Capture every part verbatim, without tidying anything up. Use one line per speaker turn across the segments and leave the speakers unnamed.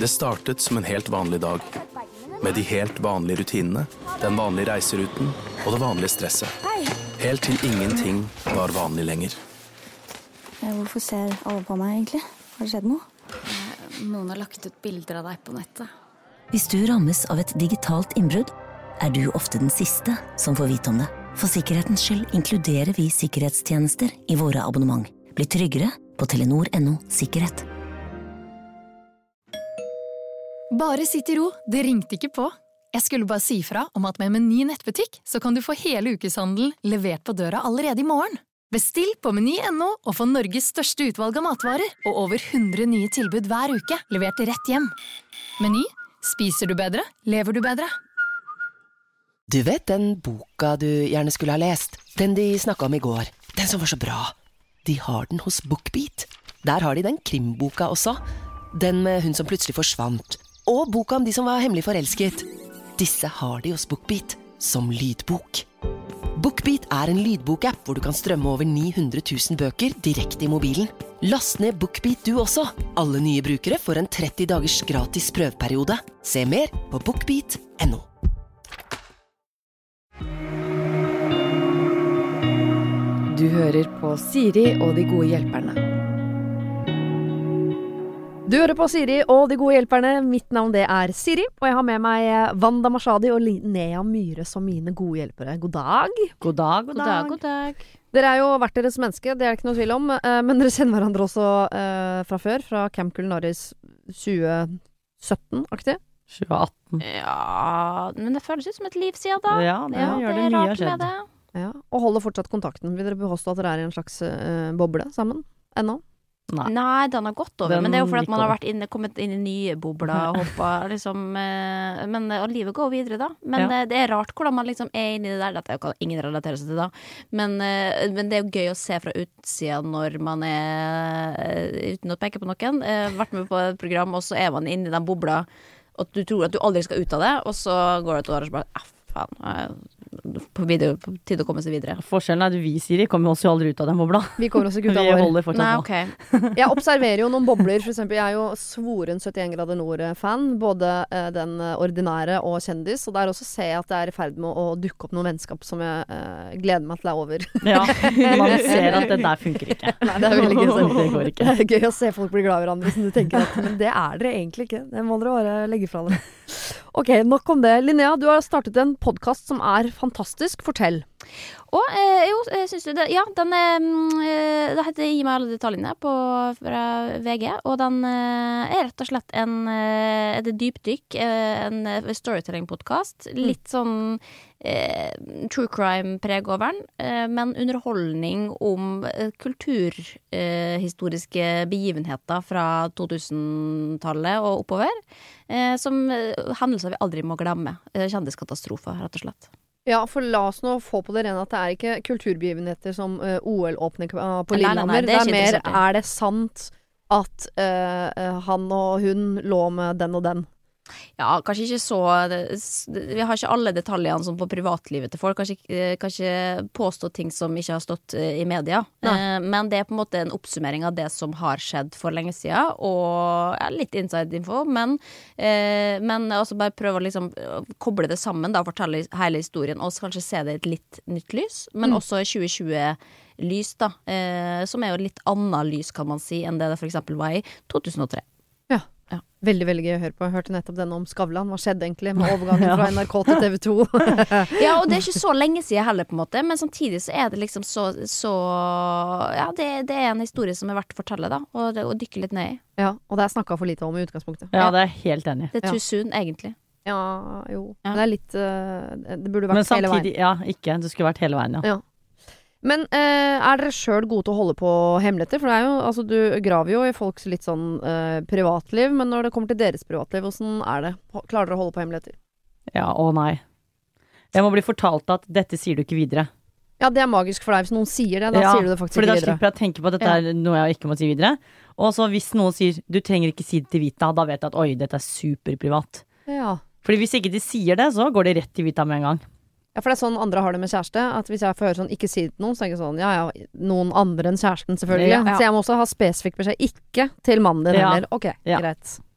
Det startet som en helt vanlig dag, med de helt vanlige rutinene, den vanlige reiseruten og det vanlige stresset. Helt til ingenting var vanlig lenger.
Hvorfor ser alle på meg egentlig? Har det skjedd noe?
Noen har lagt ut bilder av deg på nettet.
Hvis du rammes av et digitalt innbrudd, er du ofte den siste som får vite om det. For sikkerhetens skyld inkluderer vi sikkerhetstjenester i våre abonnement. Bli tryggere på telenor punktum no sikkerhet.
Bare sitt i ro, det ringte ikke på. Jeg skulle bare si fra om at med Meny nettbutikk så kan du få hele ukeshandelen levert på døra allerede i morgen. Bestill på meny punktum no og få Norges største utvalg av matvarer og over hundre nye tilbud hver uke, levert rett hjem. Meny, spiser du bedre, lever du bedre.
Du vet den boka du gjerne skulle ha lest? Den de snakket om i går. Den som var så bra. De har den hos BookBeat. Der har de den krimboka også. Den med hun som plutselig forsvant. Og boka om de som var hemmelig forelsket. Disse har de hos BookBeat som lydbok. BookBeat er en lydbokapp hvor du kan strømme over ni hundre tusen bøker direkte i mobilen. Last ned BookBeat du også. Alle nye brukere får en tretti dagers gratis prøveperiode. Se mer på bookbeat punktum no.
Du hører på Siri og de gode hjelperne. Du hører på Siri og de gode hjelperne. Mitt navn det er Siri, og jeg har med meg Wanda Mashadi og Linnea Myhre som mine gode hjelpere. God dag.
God dag, god dag.
God dag, god dag.
Dere er jo hvert deres menneske, det er det ikke noe tvil om, men dere kjenner hverandre også uh, fra før, fra Camp Culinaris tjue sytten-aktig.
tjue atten.
Ja, men det føles ut som et liv siden da.
Ja, det
ja,
gjør det,
det er
mye
rart
har skjedd.
med det.
Ja, og holder fortsatt kontakten. Vil dere påstå at dere er i en slags uh, boble sammen ennå?
Nei. Nei, den har gått over,
Den
men det er jo fordi at
gikk
man har
over.
vært inne, kommet inn i nye bobler, hoppet, liksom, eh, men og livet går videre da. Men
Ja.
eh, det er rart hvordan man liksom er inne i det der, dette kan ingen relatere seg til da, men, eh, men det er jo gøy å se fra utsiden når man er, eh, uten å peke på noen, eh, vært med på et program, og så er man inne i den bobla, og du tror at du aldri skal ut av det, og så går det et år og så bare, ah, faen, eh, på, video, på tid å komme seg videre.
Forskjellen er at vi, Siri, kommer oss jo aldri ut av den bobla.
Vi kommer også ikke ut av
Vi
vår.
holder fortsatt
Nei,
nå.
ok.
Jeg observerer jo noen bobler, for eksempel. Jeg er jo svoren syttien grader nord-fan, både eh, den ordinære og kjendis, og der også ser jeg at det er i ferd med å dukke opp noen vennskap som jeg eh, gleder meg til det er over.
Ja, man ser at det der funker ikke.
Nei, det er veldig gøy å se.
Det går ikke.
Det er gøy å se folk bli glad i hverandre, som du tenker at, men det er dere egentlig ikke. Det må dere bare legge fra dere. Ok, nok om det. Linnea, du har startet en podcast som er fantastisk. Fortell.
Og eh, jo, jeg synes du det, ja, den er, eh, det heter Gi meg alle detaljene på fra V G, og den eh, er rett og slett en, eh, et dypdykk, eh, en storytelling-podcast, litt sånn eh, true crime-preg over den, eh, men underholdning om eh, kulturhistoriske eh, begivenheter fra to-tusen-tallet og oppover, eh, som eh, hendelser vi aldri må glemme. Eh, kjendiskatastrofer, rett og slett.
Ja, for la oss nå få på det rene at det er ikke kulturbegivenheter som uh, O L-åpning uh, på
Nei, nei, nei,
Lillehammer.
det
Det
er
er
ikke
mer,
interessert i.
er det sant at uh, uh, han og hun lå med den og den?
Ja, kanskje ikke så det- s- Vi har ikke alle detaljene som på privatlivet til folk. Kanskje, ikke- kanskje påstå ting som ikke har stått eh, i media.
Nei.
Eh, Men det er på en måte en oppsummering av det som har skjedd for lenge siden, og ja, litt inside info, men, eh, men altså bare prøve å liksom eh, koble det sammen, da, fortelle hele historien, og så kanskje se det i et litt nytt lys, men
Mm.
også tjue tjue-lys, da, eh, som er jo litt annet lys, kan man si, enn det det for eksempel var i to tusen og tre.
Veldig, veldig gøy å høre på. Jeg hørte nettopp denne om Skavlan. Hva skjedde egentlig med overgangen
Ja.
fra N R K til T V to?
Ja, og det er ikke så lenge siden heller, på en måte, men samtidig så er det liksom så, så ja, det, det er en historie som er verdt å fortelle, da, og, det- og dykke litt ned i.
Ja, og det er snakket for lite om i utgangspunktet.
Ja, det er jeg helt enig i.
Det er
Ja.
too soon, egentlig.
Ja, jo.
Ja.
Det er litt uh, Det burde
Men
vært hele veien.
samtidig, ja, ikke. Det skulle vært hele veien, ja.
Ja. Men eh, er dere sjøl gode til å holde på hemmeligheter? For det er jo, altså du graver jo i folks litt sånn eh, privatliv, men når det kommer til deres privatliv, hvordan er det? Klarer dere å holde på hemmeligheter?
Ja, å nei. Jeg må bli fortalt at dette sier du ikke videre.
Ja, det er magisk for deg. Hvis noen sier det, da
Ja,
sier du det faktisk
fordi da
ikke videre.
slipper jeg å tenke på at dette er noe jeg ikke må si videre. Og så hvis noen sier du trenger ikke si det til Vita, da vet jeg at oi, dette er superprivat.
Ja.
Fordi hvis ikke de sier det, så går det rett til Vita med en gang.
Ja, for det er sånn andre har det med kjæreste. At hvis jeg får høre sånn, ikke si det til noen, så tenker jeg sånn, ja ja, noen andre enn kjæresten selvfølgelig.
Ja, ja.
Så jeg må også ha spesifikk beskjed, ikke til mannen din
Ja.
heller. Ok,
Ja.
greit.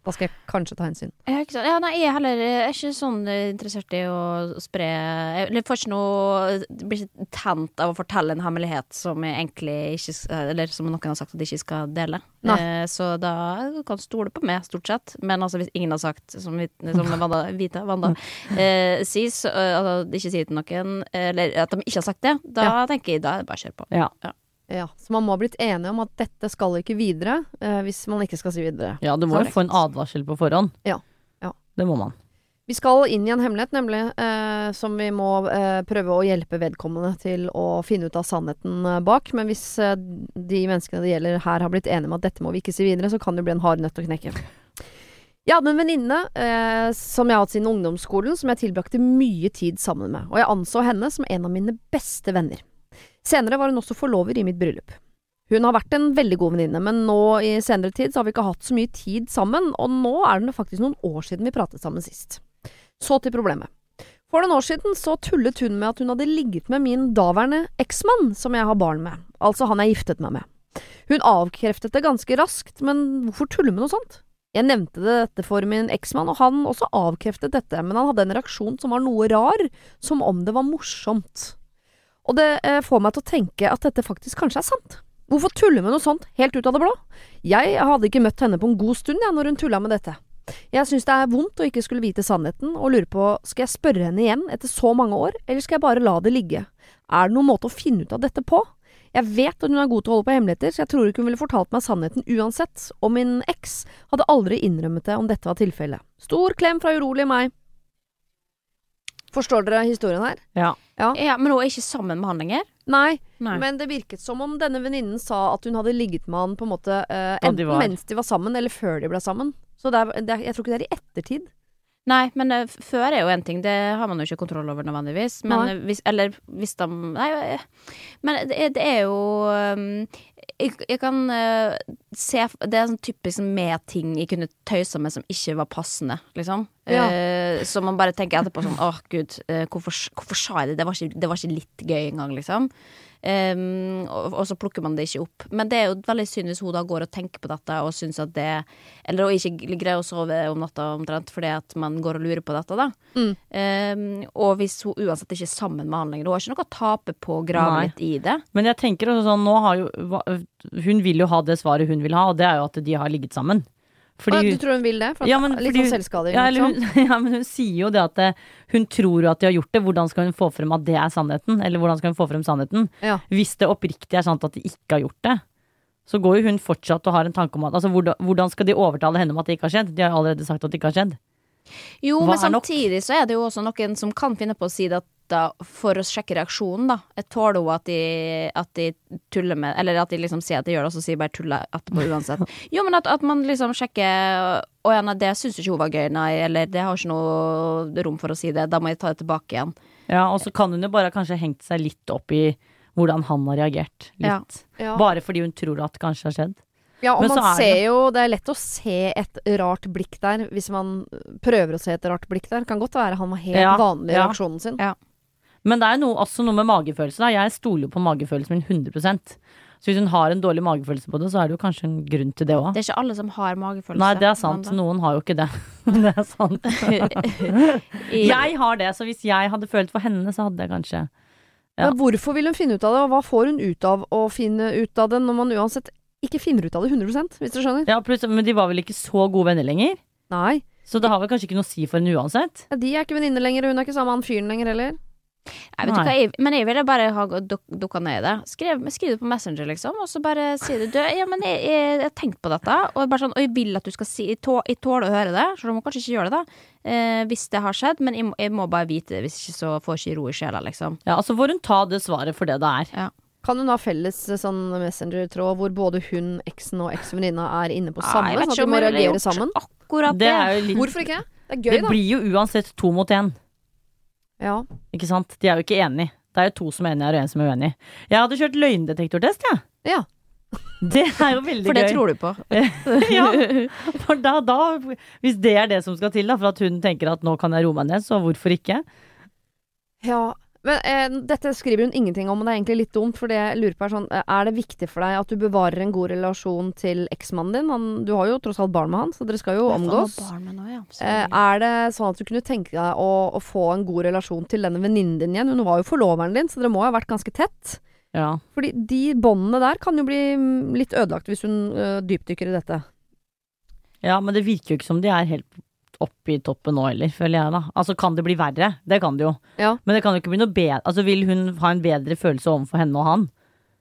Da skal jeg kanskje ta hensyn.
Ja, ikke sant? Ja, nei, jeg heller jeg er ikke sånn interessert i å spre Jeg får ikke noe blir ikke tent av å fortelle en hemmelighet som jeg egentlig ikke skal- Eller som noen har sagt at de ikke skal dele. Eh, så da kan du stole på meg, stort sett. Men altså, hvis ingen har sagt, som, vi- som Vanda, Vita, Vanda eh, sier, så, eh, altså, ikke si til noen, eller at de ikke har sagt det, da
Ja.
tenker jeg da er det bare å kjøre på.
Ja.
Ja.
Ja, så man må ha blitt enige om at dette skal ikke videre, eh, hvis man ikke skal si videre.
Ja, du må jo få en advarsel på forhånd.
Ja, ja.
Det må man.
Vi skal inn i en hemmelighet, nemlig, eh, som vi må eh, prøve å hjelpe vedkommende til å finne ut av sannheten eh, bak. Men hvis eh, de menneskene det gjelder her har blitt enige om at dette må vi ikke si videre, så kan det bli en hard nøtt å knekke. Jeg hadde en venninne eh, som jeg har hatt siden ungdomsskolen, som jeg tilbrakte mye tid sammen med. Og jeg anså henne som en av mine beste venner. Senere var hun også forlover i mitt bryllup. Hun har vært en veldig god venninne, men nå i senere tid så har vi ikke hatt så mye tid sammen, og nå er det faktisk noen år siden vi pratet sammen sist. Så til problemet. For noen år siden så tullet hun med at hun hadde ligget med min daværende eksmann, som jeg har barn med, altså han jeg giftet meg med. Hun avkreftet det ganske raskt, men hvorfor tulle med noe sånt? Jeg nevnte dette for min eksmann, og han også avkreftet dette, men han hadde en reaksjon som var noe rar, som om det var morsomt. Og det eh, får meg til å tenke at dette faktisk kanskje er sant. Hvorfor tulle med noe sånt helt ut av det blå? Jeg hadde ikke møtt henne på en god stund ja, når hun tullet med dette. Jeg synes det er vondt å ikke skulle vite sannheten, og lurer på, skal jeg spørre henne igjen etter så mange år, eller skal jeg bare la det ligge? Er det noen måte å finne ut av dette på? Jeg vet at hun er god til å holde på hemmeligheter, så jeg tror ikke hun ville fortalt meg sannheten uansett, og min eks hadde aldri innrømmet det om dette var tilfellet. Stor klem fra urolig meg. Forstår dere historien her?
Ja.
Ja.
Ja, men hun er ikke sammen med han lenger?
Nei,
Nei.
men det virket som om denne venninnen sa at hun hadde ligget med han på en måte eh,
Da de
enten
var-
mens de var sammen, eller før de ble sammen. Så det er, det er, jeg tror ikke det er i ettertid.
Nei, men uh, før er jo en ting. Det har man jo ikke kontroll over nødvendigvis. Men
Nei.
uh, hvis, eller hvis de Nei, uh, men det, er- det er jo um, jeg, jeg kan uh, se Det er sånn typisk med ting jeg kunne tøysa med som ikke var passende, liksom.
Ja.
Uh, så man bare tenker etterpå sånn åh, gud, uh, hvorfor, hvorfor sa jeg det? Det var ikke, det var ikke litt gøy engang, liksom. Um, og, og så plukker man det ikke opp. Men det er jo veldig synd hvis hun da går og tenker på dette og syns at det Eller å ikke greier å sove om natta omtrent fordi at man går og lurer på dette, da.
Mm.
Um, og hvis hun uansett ikke er sammen med han lenger, hun har ikke noe å tape på å grave
Nei.
litt i det.
Men jeg tenker også sånn, nå har jo hva- hun vil jo ha det svaret hun vil ha, og det er jo at de har ligget sammen. Fordi
Ah,
hun-
du tror hun vil det? For at,
Ja, men
litt
fordi
sånn
hun-
selvskading,
Ja, eller
liksom?
hun, ja, men hun sier jo det at det, hun tror jo at de har gjort det. Hvordan skal hun få frem at det er sannheten? Eller hvordan skal hun få frem sannheten?
Ja.
Hvis det oppriktig er sant at de ikke har gjort det, så går jo hun fortsatt og har en tanke om at altså, hvordan, hvordan skal de overtale henne om at det ikke har skjedd? De har jo allerede sagt at det ikke har skjedd.
Jo,
Hva
men
er nok?
samtidig så er det jo også noen som kan finne på å si det at da, for å sjekke reaksjonen, da. Jeg tåler jo at de, at de tuller med Eller at de liksom sier at de gjør det, og så sier bare tuller etterpå uansett. Jo, men at, at man liksom sjekker Å ja, nei, det syns ikke hun var gøy, nei, eller det har ikke noe rom for å si det. Da må jeg ta det tilbake igjen.
Ja, og så kan hun jo bare kanskje hengt seg litt opp i hvordan han har reagert. Litt.
Ja.
Ja.
Bare fordi hun tror at det kanskje har skjedd.
Ja, og
Men så
man
er det-
ser jo Det er lett å se et rart blikk der, hvis man prøver å se et rart blikk der. Kan godt være han var helt
Ja,
vanlig i
ja.
reaksjonen sin.
Ja.
Men det er jo noe, også noe med magefølelse. Da. Jeg stoler jo på magefølelsen min hundre prosent. Så hvis hun har en dårlig magefølelse på det, så er det jo kanskje en grunn til det òg.
Det er ikke alle som har magefølelse.
Nei, det er sant.
Wanda.
Noen har jo ikke det. Det er sant.
I-
Jeg har det, så hvis jeg hadde følt for henne, så hadde jeg kanskje Ja.
Men hvorfor vil hun finne ut av det, og hva får hun ut av å finne ut av det, når man uansett ikke finner ut av det hundre prosent, hvis dere skjønner?
Ja, plutselig, men de var vel ikke så gode venner lenger?
Nei.
Så det har vel kanskje ikke noe å si for henne uansett?
Ja, de er ikke venninner lenger, og hun er ikke sammen med han fyren lenger heller.
Nei, vet du
Nei.
hva, jeg, men jeg ville bare ha duk, dukka ned i det. Skriv, skriv det på Messenger, liksom, og så bare si det. Du, ja, men jeg, jeg, jeg har tenkt på dette, og, bare sånn, og jeg vil at du skal si Jeg tå- jeg tåler å høre det, så du må kanskje ikke gjøre det, da. Eh, hvis det har skjedd, men jeg, må- jeg må bare vite det, hvis ikke så får jeg ikke ro i sjela, liksom.
Ja, altså får hun ta det svaret for det det er.
Kan hun ha felles eh, sånn Messenger-tråd hvor både hun, eksen og eksvenninna er inne på samme,
jeg vet
sånn at
ikke
de
om
må
jeg ville
reagere
gjort
sammen?
Akkurat
Det
det.
er jo litt
Hvorfor ikke? Det er
Det
gøy, da.
blir jo uansett to mot én.
Ja.
Ikke sant? De er jo ikke enige. Det er jo to som er enige, og en som er uenig. Jeg hadde kjørt løgndetektortest, jeg.
Ja.
Det er jo veldig gøy.
For det tror du på.
Ja, for da, da hvis det er det som skal til da, for at hun tenker at nå kan jeg roe meg ned, så hvorfor ikke?
Ja, Men eh, dette skriver hun ingenting om, og det er egentlig litt dumt, for det jeg lurer på er sånn, er det viktig for deg at du bevarer en god relasjon til eksmannen din? Han, du har jo tross alt barn med han, så dere skal jo omgås.
Nå, ja.
eh, er det sånn at du kunne tenke deg å, å få en god relasjon til denne venninnen din igjen? Hun var jo forloveren din, så dere må ha vært ganske tett.
Ja.
Fordi de båndene der kan jo bli litt ødelagt hvis hun uh, dypdykker i dette.
Ja, men det virker jo ikke som de er helt opp i toppen nå heller, føler jeg da. Altså, kan det bli verre? Det kan det jo.
Ja.
Men det kan jo ikke bli noe bedre. Altså, vil hun ha en bedre følelse overfor henne og han?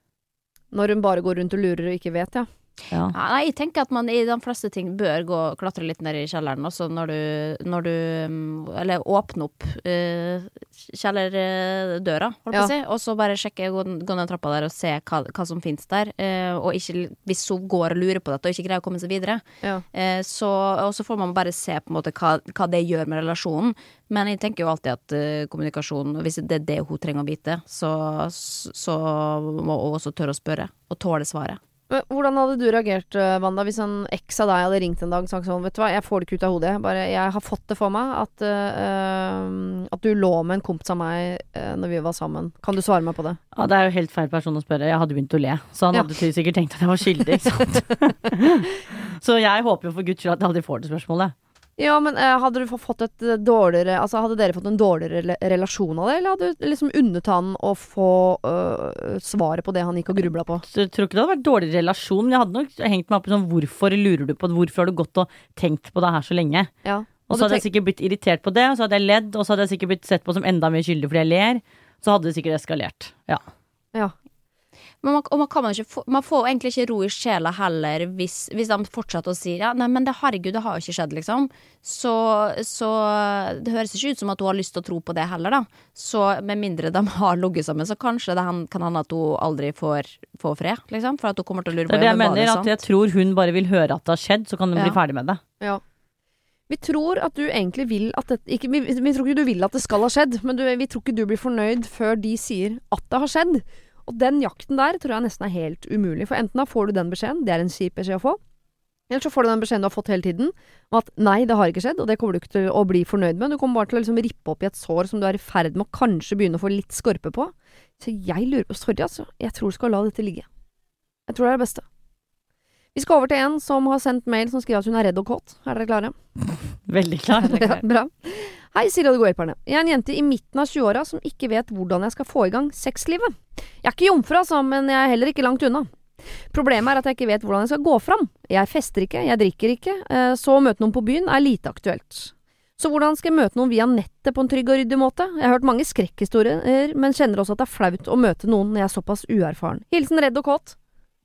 Når hun bare går rundt og lurer og ikke vet, ja.
Ja.
Ja, jeg tenker at man i de fleste ting bør gå og klatre litt ned i kjelleren også når du, når du eller åpne opp uh, kjellerdøra, holdt på å si, og så bare sjekke, gå, gå ned trappa der og se hva, hva som finnes der, uh, og ikke, hvis hun går og lurer på dette og ikke greier å komme seg videre,
Ja.
uh, så, og så får man bare se på en måte hva, hva det gjør med relasjonen, men jeg tenker jo alltid at uh, kommunikasjon, hvis det er det hun trenger å vite, så, så må hun også tørre å spørre, og tåle svaret.
Men hvordan hadde du reagert, Wanda, hvis en eks av deg hadde ringt en dag og sagt sånn, vet du hva, jeg får det ikke ut av hodet, bare jeg har fått det for meg at, uh, at du lå med en kompis av meg uh, når vi var sammen. Kan du svare meg på det?
Ja, det er jo helt feil person å spørre. Jeg hadde begynt å le, så han
Ja.
hadde sikkert tenkt at jeg var skyldig, ikke sant? Så jeg håper jo for Guds skyld at jeg aldri får det spørsmålet.
Ja, men uh, hadde du fått et dårligere, altså hadde dere fått en dårligere rela- relasjon av det, eller hadde du liksom unnet han å få uh, svaret på det han gikk og grubla på?
Så jeg tror ikke det hadde vært dårlig relasjon, men jeg hadde nok hengt meg opp i sånn, hvorfor lurer du på det, hvorfor har du gått og tenkt på det her så lenge?
Ja.
Og så hadde jeg sikkert blitt irritert på det, og så hadde jeg ledd, og så hadde jeg sikkert blitt sett på som enda mer skyldig fordi jeg ler, så hadde det sikkert eskalert, ja.
Ja.
Men man, og man kan man ikke få, man får egentlig ikke ro i sjela heller hvis, hvis de fortsetter å si ja, nei, men det, herregud, det har jo ikke skjedd, liksom. Så, så det høres ikke ut som at hun har lyst til å tro på det heller, da. Så med mindre de har logget sammen, så kanskje det kan hende at hun aldri får, får fred, liksom. For at hun kommer til å lure
Det
på
er det jeg
ja, men var
mener,
det
at
sant?
jeg tror hun bare vil høre at det har skjedd, så kan hun
Ja.
bli ferdig med det.
Ja. Vi tror at du egentlig vil at det, ikke, vi, vi tror ikke du vil at det skal ha skjedd, men du, vi tror ikke du blir fornøyd før de sier at det har skjedd. Og den jakten der tror jeg nesten er helt umulig, for enten da får du den beskjeden, det er en kjip beskjed å få, eller så får du den beskjeden du har fått hele tiden, om at nei, det har ikke skjedd, og det kommer du ikke til å bli fornøyd med. Du kommer bare til å liksom rippe opp i et sår som du er i ferd med å kanskje begynne å få litt skorpe på. Så jeg lurer på, sorry altså, jeg tror du skal la dette ligge. Jeg tror det er det beste. Vi skal over til en som har sendt mail som skriver at hun er redd og kåt. Er dere klare?
Veldig klar.
Ja, bra. Hei, Siri og de gode hjelperne. Jeg er en jente i midten av tjueåra som ikke vet hvordan jeg skal få i gang sexlivet. Jeg er ikke jomfru, altså, men jeg er heller ikke langt unna. Problemet er at jeg ikke vet hvordan jeg skal gå fram. Jeg fester ikke, jeg drikker ikke, så å møte noen på byen er lite aktuelt. Så hvordan skal jeg møte noen via nettet på en trygg og ryddig måte? Jeg har hørt mange skrekkhistorier, men kjenner også at det er flaut å møte noen når jeg er såpass uerfaren. Hilsen redd og kåt.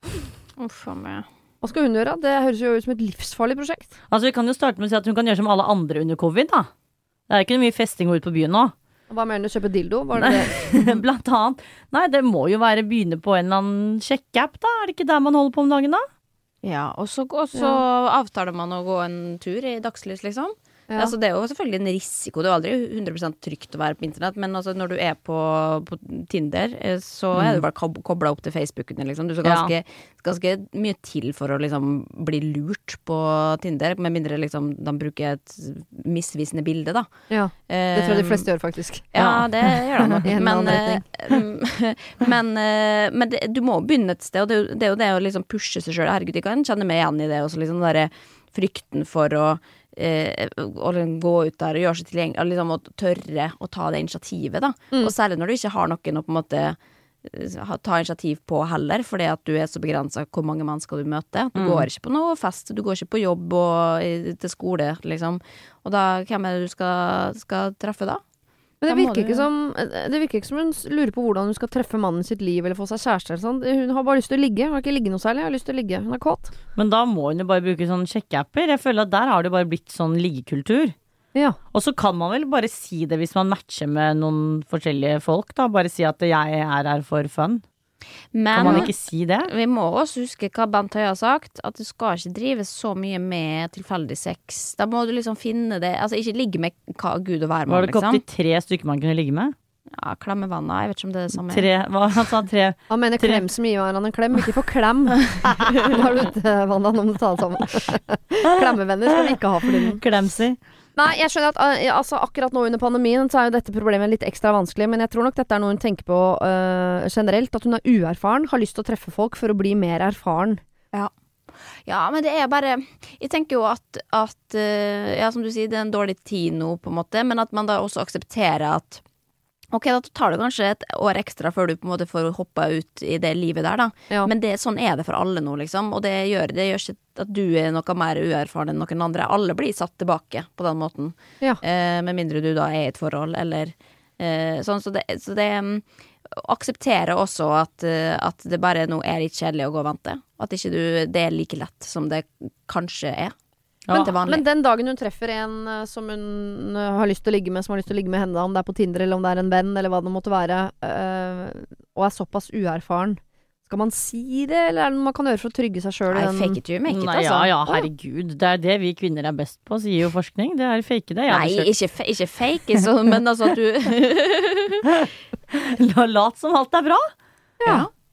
Uff, meg.
Hva skal hun gjøre? Det høres jo ut som et livsfarlig prosjekt.
Altså, vi kan jo starte med å si at hun kan gjøre som alle andre under covid, da. Det er ikke mye festing ut på byen nå.
Hva mener du? Kjøpe dildo? Var det det?
Blant annet. Nei, det må jo være begynne på en eller annen sjekkeapp, da. Er det ikke der man holder på om dagen, da?
Ja, og så, og så avtaler man å gå en tur i dagslys, liksom.
Ja.
Altså, det er jo selvfølgelig en risiko. Det er jo aldri hundre prosent trygt å være på internett, men altså, når du er på, på Tinder, eh, så
Mm.
er du bare kob- koblet opp til Facebooken din, liksom. Du skal
Ja.
ganske, ganske mye til for å liksom bli lurt på Tinder, med mindre liksom de bruker et misvisende bilde, da.
Ja, det tror jeg de fleste gjør, faktisk.
Ja, det gjør de nok.
I en
Men,
annen
eh, men, eh, men det, du må begynne et sted, og det, er jo- det er jo det å liksom pushe seg selv. Herregud, jeg kan kjenne meg igjen i det, og så liksom den der frykten for å Eh, å gå ut der og gjøre seg tilgjengelig, liksom å tørre å ta det initiativet, da.
Mm.
Og særlig når du ikke har noen å på en måte eh, ta initiativ på heller, fordi at du er så begrenset hvor mange mennesker du møter. Du
Mm.
går ikke på noe fest, du går ikke på jobb og i, til skole, liksom. Og da, hvem er det du skal, skal treffe da?
Men det
Da må
virker,
du-
ikke som, det virker ikke som hun lurer på hvordan hun skal treffe mannen sitt liv eller få seg kjæreste eller sånn. Hun har bare lyst til å ligge. Hun har ikke ligget noe særlig. Hun har lyst til å ligge. Hun er kåt.
Men da må hun jo bare bruke sånne sjekkeapper. Jeg føler at der har det bare blitt sånn liggekultur.
Ja.
Og så kan man vel bare si det hvis man matcher med noen forskjellige folk, da. Bare si at jeg er her for fun.
Men
Kan man ikke si det?
vi må også huske hva Bent Høie har sagt, at du skal ikke drive så mye med tilfeldig sex. Da må du liksom finne det. Altså ikke ligge med hva Gud og
Var
hvermann,
det ikke
liksom.
opptil tre stykker man kunne ligge med?
Ja, klemme vannet. Jeg vet ikke om det er det samme.
Tre, hva han sa tre?
Han mener
Tre-
klem som gir hverandre en klem, ikke for klem. Nå har du ute, Wanda, nå må du ta det sammen. Klemmevenner skal vi ikke ha for tiden.
Klemsi.
Nei, jeg skjønner at uh, altså, akkurat nå under pandemien så er jo dette problemet litt ekstra vanskelig, men jeg tror nok dette er noe hun tenker på uh, generelt, at hun er uerfaren, har lyst til å treffe folk for å bli mer erfaren.
Ja. Ja, men det er bare Jeg tenker jo at, at uh, ja, som du sier, det er en dårlig tid nå på en måte, men at man da også aksepterer at ok, da tar det kanskje et år ekstra før du på en måte får hoppa ut i det livet der da,
Ja.
men det, sånn er det for alle nå liksom, og det gjør, det gjør ikke at du er noe mer uerfaren enn noen andre. Alle blir satt tilbake på den måten,
Ja.
eh, med mindre du da er i et forhold eller eh, sånn, så det, så det um, aksepterer også at, uh, at det bare nå er litt kjedelig å gå og vente, at ikke du, det er like lett som det kanskje er.
Ja.
Til vanlig.
Men den dagen hun treffer en uh, som hun uh, har lyst til å ligge med, som har lyst til å ligge med henne, om det er på Tinder eller om det er en venn, eller hva det måtte være, uh, og er såpass uerfaren, skal man si det, eller er det noe man kan gjøre for å trygge seg selv?
Nei, fake it till you make it,
Nei,
altså.
ja, ja, herregud. Det er det vi kvinner er best på, sier jo forskning. Det er fake det. Jeg
Nei,
hadde
ikke, fa- ikke fake it, så, men altså at du
kjørt- La- Lat som alt er bra.
Ja.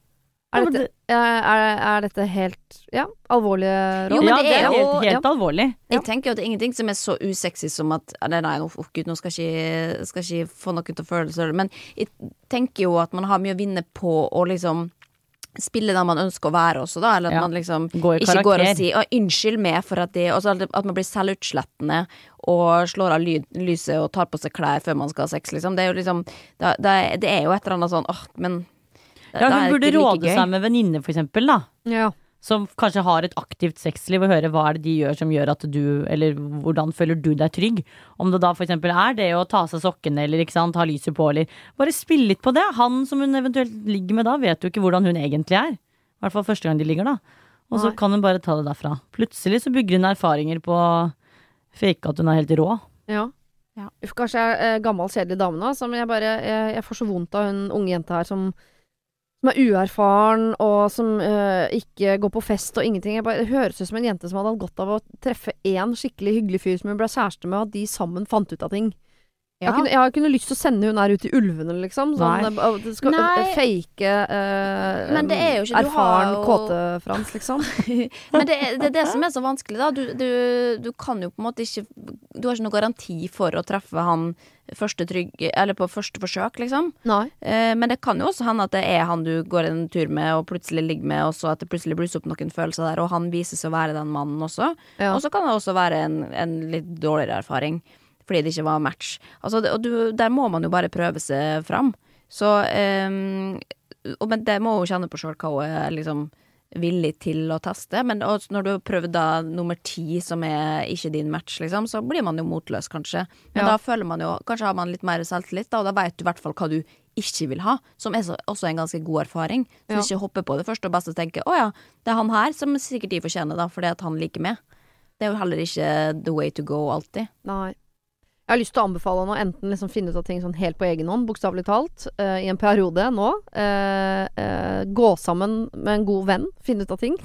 Er dette, er, er dette helt ja, alvorlige råd?
Jo, men
ja,
det
det
er
er
jo-
helt, helt
ja.
alvorlig.
Jeg tenker jo at det er ingenting som er så usexy som at Nei, nei, oh, gud, nå skal jeg ikke, skal ikke få noen til å føle det, men jeg tenker jo at man har mye å vinne på å liksom spille den man ønsker å være også, da. Eller at
Ja.
man liksom
Gå i
ikke går og
karakter.
sier 'unnskyld meg for at de', og så at man blir selvutslettende og slår av lyd, lyset og tar på seg klær før man skal ha sex, liksom. Det er jo liksom Det, det, er, det er jo et eller annet sånn åh, men det,
Ja,
det
hun
er
burde
ikke like
råde
gøy.
seg med venninner, for eksempel, da.
Ja.
Som kanskje har et aktivt sexliv, og høre hva er det de gjør som gjør at du, eller hvordan føler du deg trygg. Om det da for eksempel er det å ta seg sokkene, eller ikke sant, ha lyset på, eller bare spille litt på det. Han som hun eventuelt ligger med da, vet jo ikke hvordan hun egentlig er. I hvert fall første gang de ligger, da. Og så
Nei.
kan hun bare ta det derfra. Plutselig så bygger hun erfaringer på å fake at hun er helt rå.
Ja.
Ja.
Uff, kanskje jeg er eh, gammel, kjedelig dame nå, altså, men jeg bare jeg, jeg får så vondt av hun unge jenta her som, som er uerfaren, og som eh, ikke går på fest og ingenting. Jeg bare, det høres ut som en jente som hadde hatt godt av å treffe én skikkelig hyggelig fyr som hun ble kjæreste med, og at de sammen fant ut av ting. Jeg,
Ja.
har ikke, jeg har ikke noe lyst til å sende hun her ut i ulvene, liksom. Sånn,
Nei.
eh, det skal
Nei.
eh, fake eh,
Men det er jo ikke- du
erfaren
har jo-
kåte-Frans, liksom.
Men det er, det er det som er så vanskelig, da. Du, du, du kan jo på en måte ikke Du har ikke noe garanti for å treffe han første trygg Eller på første forsøk, liksom.
Nei.
Eh, men det kan jo også hende at det er han du går en tur med og plutselig ligger med, og så at det plutselig blusser opp noen følelser der, og han viser seg å være den mannen også.
Ja.
Og så kan det også være en, en litt dårligere erfaring fordi det ikke var match. Altså, det, og du, der må man jo bare prøve seg fram. Så ehm, og, Men det må hun kjenne på sjøl hva hun er liksom villig til å teste. Men også når du har prøvd da nummer ti, som er ikke din match, liksom, så blir man jo motløs, kanskje. Men
Ja.
da føler man jo Kanskje har man litt mer selvtillit, da, og da vet du i hvert fall hva du ikke vil ha, som er så, også en ganske god erfaring. Så
Ja.
ikke hoppe på det første og best tenke å ja, det er han her som sikkert de fortjener, da, fordi at han liker meg. Det er jo heller ikke the way to go alltid.
Nei. Jeg har lyst til å anbefale henne å enten liksom finne ut av ting sånn helt på egen hånd, bokstavelig talt, eh, i en periode nå. Eh, eh, gå sammen med en god venn, finne ut av ting.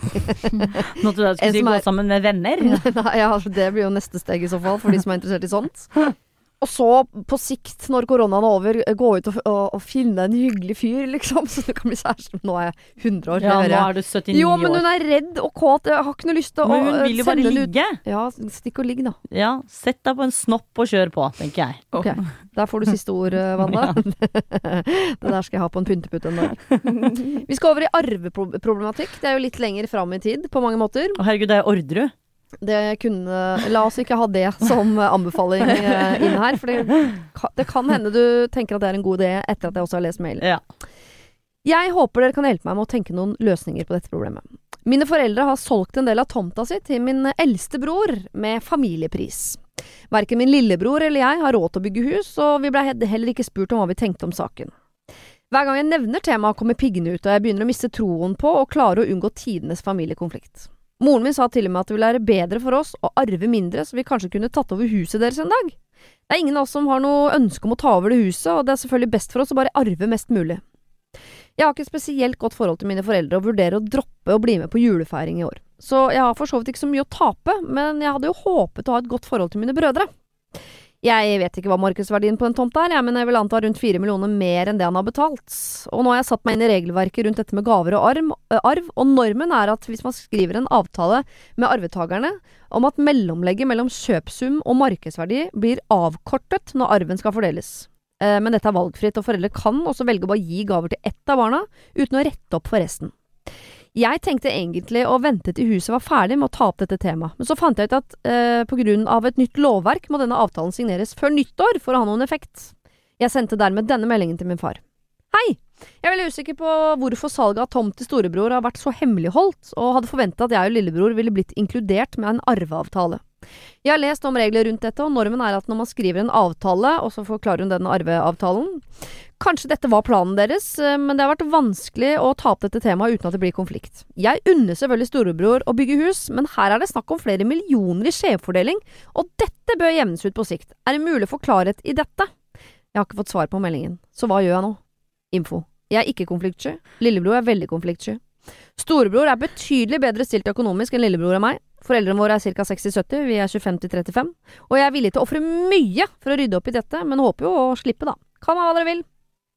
Nå trodde jeg du
En
skulle si
som
gå
er-
sammen med venner.
Nei, ja, det blir jo neste steg i så fall, for de som er interessert i sånt. Og så, på sikt, når koronaen er over, gå ut og, og, og finne en hyggelig fyr, liksom, så du kan bli kjæreste. Nå er jeg hundre år, det
Ja,
hører
nå
jeg.
er du syttini
Jo, men
år.
hun er redd og kåt. Jeg har ikke noe lyst til å
Men hun
å
vil jo bare
sende henne ut.
ligge.
Ja, stikk og ligg, da.
Ja, sett deg på en snopp og kjør på, tenker jeg.
Ok, der får du siste ord, eh, Wanda. Det der skal jeg ha på en pyntepute en dag. Vi skal over i arveproblematikk. Det er jo litt lenger fram i tid, på mange måter.
Å herregud, det er Orderud.
Det kunne La oss ikke ha det som eh, anbefaling eh, inn her, for det, ka- det kan hende du tenker at det er en god idé etter at jeg også har lest mailen.
Ja.
Jeg håper dere kan hjelpe meg med å tenke noen løsninger på dette problemet. Mine foreldre har solgt en del av tomta si til min eldste bror med familiepris. Verken min lillebror eller jeg har råd til å bygge hus, og vi ble heller ikke spurt om hva vi tenkte om saken. Hver gang jeg nevner temaet, kommer piggene ut, og jeg begynner å miste troen på å klare å unngå tidenes familiekonflikt. Moren min sa til og med at det ville være bedre for oss å arve mindre, så vi kanskje kunne tatt over huset deres en dag. Det er ingen av oss som har noe ønske om å ta over det huset, og det er selvfølgelig best for oss å bare arve mest mulig. Jeg har ikke et spesielt godt forhold til mine foreldre og vurderer å droppe å bli med på julefeiring i år. Så jeg har for så vidt ikke så mye å tape, men jeg hadde jo håpet å ha et godt forhold til mine brødre. Jeg vet ikke hva markedsverdien på en tomt er, ja, men jeg vil anta rundt fire millioner mer enn det han har betalt. Og nå har jeg satt meg inn i regelverket rundt dette med gaver og arv, arv, og normen er at hvis man skriver en avtale med arvetagerne om at mellomlegget mellom kjøpsum og markedsverdi blir avkortet når arven skal fordeles. Eh, men dette er valgfritt, og foreldre kan også velge å bare gi gaver til ett av barna, uten å rette opp for resten. Jeg tenkte egentlig å vente til huset var ferdig med å ta opp dette temaet, men så fant jeg ut at eh, på grunn av et nytt lovverk må denne avtalen signeres før nyttår for å ha noen effekt. Jeg sendte dermed denne meldingen til min far. Hei! Jeg er veldig usikker på hvorfor salget av tomt til storebror har vært så hemmeligholdt, og hadde forventet at jeg og lillebror ville blitt inkludert med en arveavtale. Jeg har lest om regler rundt dette, og normen er at når man skriver en avtale, og så forklarer hun den arveavtalen. Kanskje dette var planen deres, men det har vært vanskelig å ta opp dette temaet uten at det blir konflikt. Jeg unner selvfølgelig storebror å bygge hus, men her er det snakk om flere millioner i skjevfordeling, og dette bør jevnes ut på sikt. Er det mulig å få klarhet i dette? Jeg har ikke fått svar på meldingen, så hva gjør jeg nå? Info. Jeg er ikke konfliktsky. Lillebror er veldig konfliktsky. Storebror er betydelig bedre stilt økonomisk enn lillebror er meg. Foreldrene våre er ca. seksti til sytti, vi er tjuefem til trettifem. Og jeg er villig til å offre mye for å rydde opp i dette, men håper jo å slippe da. Kall meg hva dere vil.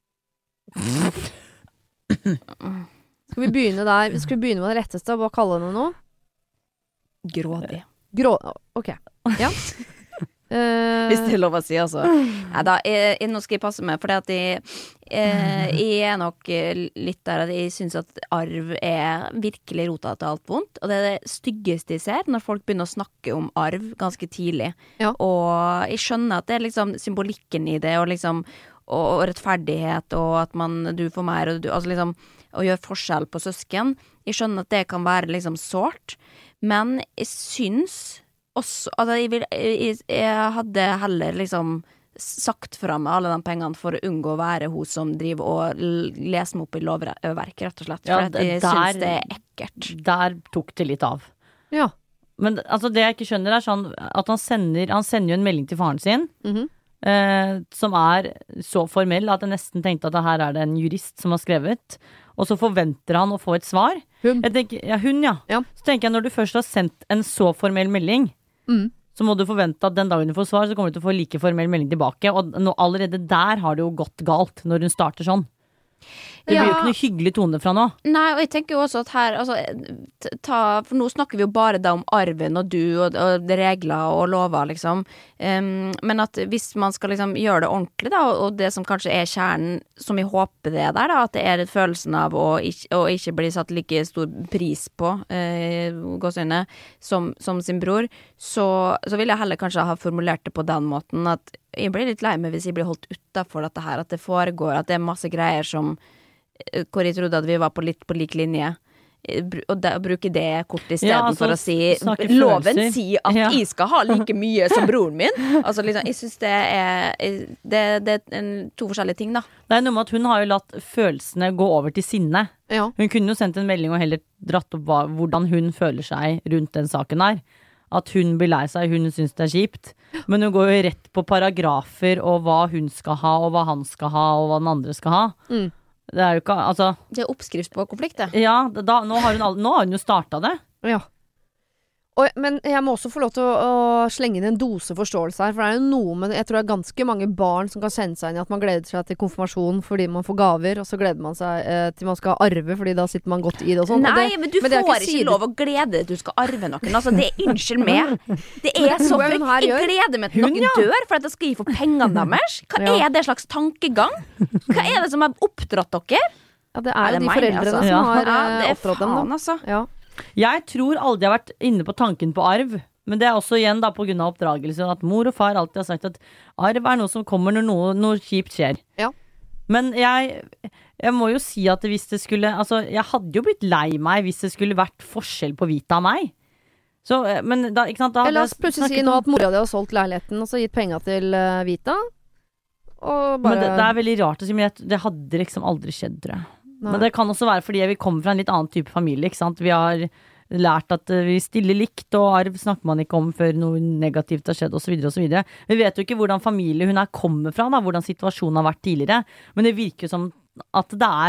Skal vi begynne der? Skal vi begynne med det letteste? Hva kaller det nå?
Grådig.
Grå... Ok. Ja. Uh,
Hvis det er lov å si, altså. Nei da, jeg, jeg, nå skal jeg passe meg, for at jeg, eh, jeg er nok litt der at jeg synes at arv er virkelig rota til alt vondt, og det er det styggeste jeg ser når folk begynner å snakke om arv ganske tidlig.
Ja.
Og jeg skjønner at det er liksom symbolikken i det, og liksom og, og rettferdighet, og at man, du får mer, og du, altså liksom, å gjøre forskjell på søsken. Jeg skjønner at det kan være liksom sårt, men jeg synes også, altså jeg, vil, jeg, jeg hadde heller liksom sagt fra med alle de pengene for å unngå å være hun som driver og leser meg opp i lovverk, rett og slett. For ja, at jeg der, synes det er ekkelt.
Der tok det litt av.
Ja.
Men altså, det jeg ikke skjønner er sånn at han sender, han sender jo en melding til faren sin,
mm-hmm.
eh, som er så formell at jeg nesten tenkte at her er det en jurist som har skrevet, og så forventer han å få et svar.
Hun.
Jeg tenker, ja, hun, ja.
ja.
Så tenker jeg, når du først har sendt en så formell melding,
Mm.
så må du forvente at den dagen du får svar, så kommer du til å få like formell melding tilbake. Og nå, allerede der har det jo gått galt når hun starter sånn. Det blir
ja.
jo ikke noe hyggelig tone fra nå.
Nei, og jeg tenker jo også at her altså, ta, for nå snakker vi jo bare da om arven og du og, og regler og lover liksom, um, men at hvis man skal liksom gjøre det ordentlig da, og det som kanskje er kjernen som jeg håper det er der da, at det er følelsen av å ikke, å ikke bli satt like stor pris på uh, gåsøyne som, som sin bror, så, så vil jeg heller kanskje ha formulert det på den måten at jeg blir litt lei meg hvis jeg blir holdt utenfor dette her, at det foregår, at det er masse greier som hvor jeg trodde at vi var på litt på lik linje, og da, bruke det kort i stedet ja, altså, for å si loven sier at ja. jeg skal ha like mye som broren min. Altså liksom, jeg synes det er det, det er en, to forskjellige ting da.
Det er noe med at hun har jo latt følelsene gå over til sinne.
Ja.
Hun kunne jo sendt en melding og heller dratt opp hva, hvordan hun føler seg rundt den saken her. At hun blir lei seg, hun synes det er kjipt. Men hun går jo rett på paragrafer og hva hun skal ha, og hva han skal ha, og hva den andre skal ha.
Mm.
Det er jo ikke, altså
det er oppskrift på konflikt, det.
Ja, da, nå, har hun, nå har hun jo startet det.
Ja. Og, men jeg må også få lov til å, å slenge inn en dose forståelse her, for det er jo noe med, jeg tror det er ganske mange barn som kan kjenne seg inn i at man gleder seg til konfirmasjon fordi man får gaver, og så gleder man seg eh, til man skal arve, fordi da sitter man godt i det og sånn.
Nei,
og det,
men du
men
får ikke, ikke lov å glede deg du skal arve noen, altså det er unnskyld meg. Det er så frykt. Jeg gleder meg til noen ja. dør for at jeg skal gi for pengene deres. Hva ja. er det slags tankegang? Hva er det som har oppdratt dere?
Ja, det er jo de foreldrene altså. som har ja, oppdratt dem da.
Altså.
Ja.
Jeg tror aldri jeg har vært inne på tanken på arv, men det er også igjen da på grunn av oppdragelse at mor og far alltid har sagt at arv er noe som kommer når noe, noe kjipt skjer.
Ja.
Men jeg, jeg må jo si at hvis det skulle, altså jeg hadde jo blitt lei meg hvis det skulle vært forskjell på Vita og meg. Så, men da, ikke sant, da
La oss plutselig si nå at mora di har solgt leiligheten og så gitt penger til uh, Vita. Og bare... Men
det, det er veldig rart å si, men jeg, det hadde liksom aldri skjedd, tror jeg. Nei. Men det kan også være fordi vi kommer fra en litt annen type familie, ikke sant? Vi har lært at vi stiller likt, og arv snakker man ikke om før noe negativt har skjedd, og så videre og så videre. Vi vet jo ikke hvordan familie hun er kommer fra, da, hvordan situasjonen har vært tidligere, men det virker som at det er,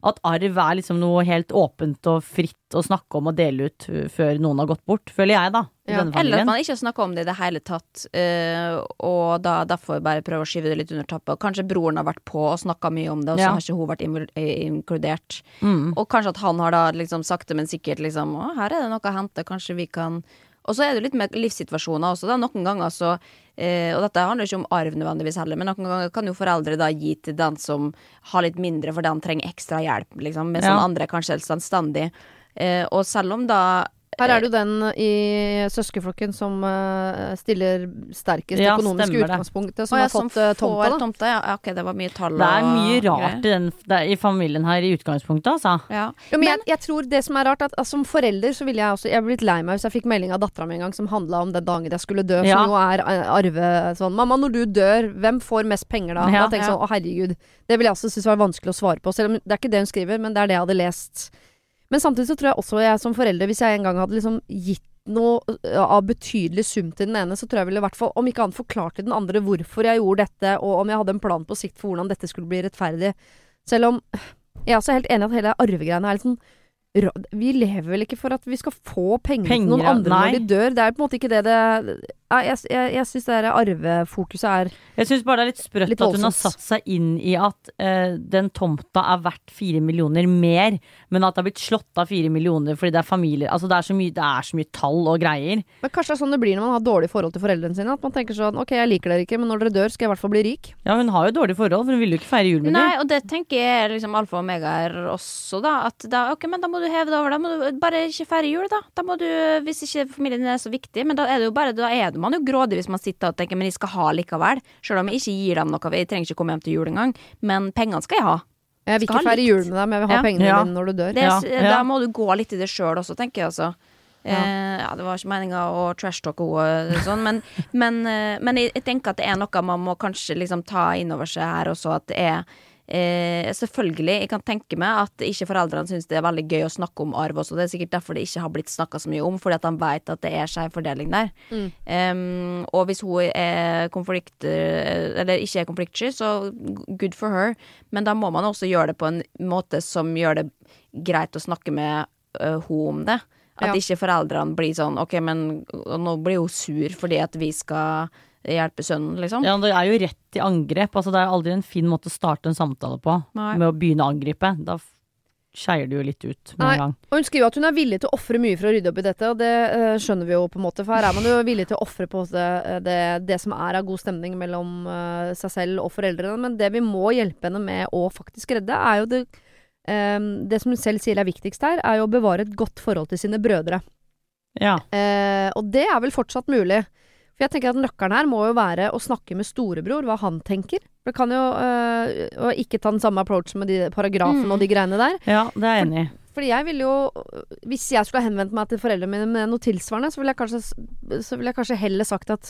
at arv er liksom noe helt åpent og fritt å snakke om og dele ut før noen har gått bort, føler jeg da, i
Ja,
denne
eller at
familien.
man ikke snakker om det i det hele tatt, eh, og da derfor bare prøver å skyve det litt under tappet. Og kanskje broren har vært på og snakket mye om det, og så
Ja.
har ikke hun vært invol- eh, inkludert.
Mm.
Og kanskje at han har da liksom sakte, men sikkert liksom, å, her er det noe å hente, kanskje vi kan... Og så er det litt med livssituasjoner også, da. Noen ganger så, eh, og dette handler ikke om arv nødvendigvis heller, men noen ganger kan jo foreldre da gi til den som har litt mindre, for den trenger ekstra hjelp, liksom, mens
Ja.
den andre kanskje er selvstendig. Eh, og selv om da
Her er det jo den i søskenflokken som eh, stiller sterkest
Ja,
økonomiske
stemmer det.
utgangspunktet, som
Å, ja,
har fått eh, tomta,
får
da.
tomta, ja. Ja, ok, det var mye tall
Det er
og
mye
greier.
rart i, den, det er, i familien her i utgangspunktet, altså.
Ja.
Jo, men jeg, jeg tror det som er rart, at altså, som forelder så ville jeg også Jeg ble litt lei meg hvis jeg fikk melding av dattera mi en gang som handla om den dagen jeg skulle dø,
Ja.
som jo er eh, arve sånn. Mamma, når du dør, hvem får mest penger da?
Ja,
da tenker jeg
ja.
sånn, å herregud. Det vil jeg også synes var vanskelig å svare på. Selv om det er ikke det hun skriver, men det er det jeg hadde lest. Men samtidig så tror jeg også jeg som forelder, hvis jeg en gang hadde liksom gitt noe av betydelig sum til den ene, så tror jeg ville i hvert fall, om ikke annet, forklart til den andre hvorfor jeg gjorde dette, og om jeg hadde en plan på sikt for hvordan dette skulle bli rettferdig. Selv om jeg er også helt enig i at hele arvegreiene er litt sånn ra- vi lever vel ikke for at vi skal få penger,
Penger,
til noen andre
nei.
når de dør. Det er på en måte ikke det det ja, Jeg, jeg, jeg syns det der arvefokuset er
Jeg syns bare det er litt sprøtt
Litt
at hun har
voldsomt.
satt seg inn i at eh, den tomta er verdt fire millioner mer, men at det har blitt slått av fire millioner fordi det er familier. Altså det er så mye, det er så mye tall og greier.
Men kanskje det er sånn det blir når man har dårlig forhold til foreldrene sine. At man tenker sånn OK, jeg liker dere ikke, men når dere dør, skal jeg i hvert fall bli rik.
Ja, hun har jo dårlig forhold, for hun vil jo ikke feire jul med
Nei,
dem.
og det tenker jeg er liksom alfa og omega her også, da. At da, ok, men da må du heve det over. Da må du bare ikke feire jul, da. Da må du, hvis ikke familien din er så viktig. Men da er det jo bare, da er man jo grådig hvis man sitter og tenker, men jeg skal ha likevel. Selv om jeg ikke gir dem noe. Jeg trenger ikke komme hjem til jul engang. Men pengene skal jeg ha.
Jeg vil
Skal
ikke
ha
feire
litt.
jul med deg, men jeg vil ha
Ja.
pengene
Ja.
dine når du dør.
Det,
Ja,
er-
ja.
Da må du gå litt i det sjøl også, tenker jeg altså. Ja. Eh, ja, det var ikke meninga å trash-talke henne, sånn, men, men, eh, men jeg, jeg tenker at det er noe man må kanskje liksom ta inn over seg her også, at det er eh, selvfølgelig, jeg kan tenke meg at ikke foreldrene syns det er veldig gøy å snakke om arv også. Det er sikkert derfor det ikke har blitt snakka så mye om, fordi at de vet at det er skjev fordeling der.
Mm.
Um, og hvis hun er konflikt eller ikke er konfliktsky, så good for her. Men da må man også gjøre det på en måte som gjør det greit å snakke med uh, hun om det. At
Ja.
ikke foreldrene blir sånn OK, men nå blir hun sur fordi at vi skal hjelpe sønnen, liksom.
Ja, det er jo rett i angrep. Altså, det er aldri en fin måte å starte en samtale på,
Nei.
med å begynne å angripe. Da f- skeier det jo litt ut med
Nei.
en gang.
Og hun skriver at hun er villig til å ofre mye for å rydde opp i dette, og det eh, skjønner vi jo på en måte. For her er man jo villig til å ofre på det, det, det som er av god stemning mellom eh, seg selv og foreldrene. Men det vi må hjelpe henne med å faktisk redde, er jo det eh, Det som hun selv sier er viktigst her, er jo å bevare et godt forhold til sine brødre.
Ja.
Eh, og det er vel fortsatt mulig. For jeg tenker at nøkkelen her må jo være å snakke med storebror, hva han tenker. For det kan jo øh, Og ikke ta den samme approachen med de paragrafene
Mm.
og de greiene der.
ja, det er jeg enig i.
Fordi jeg ville jo Hvis jeg skulle ha henvendt meg til foreldrene mine med noe tilsvarende, så ville jeg kanskje, så ville jeg kanskje heller sagt at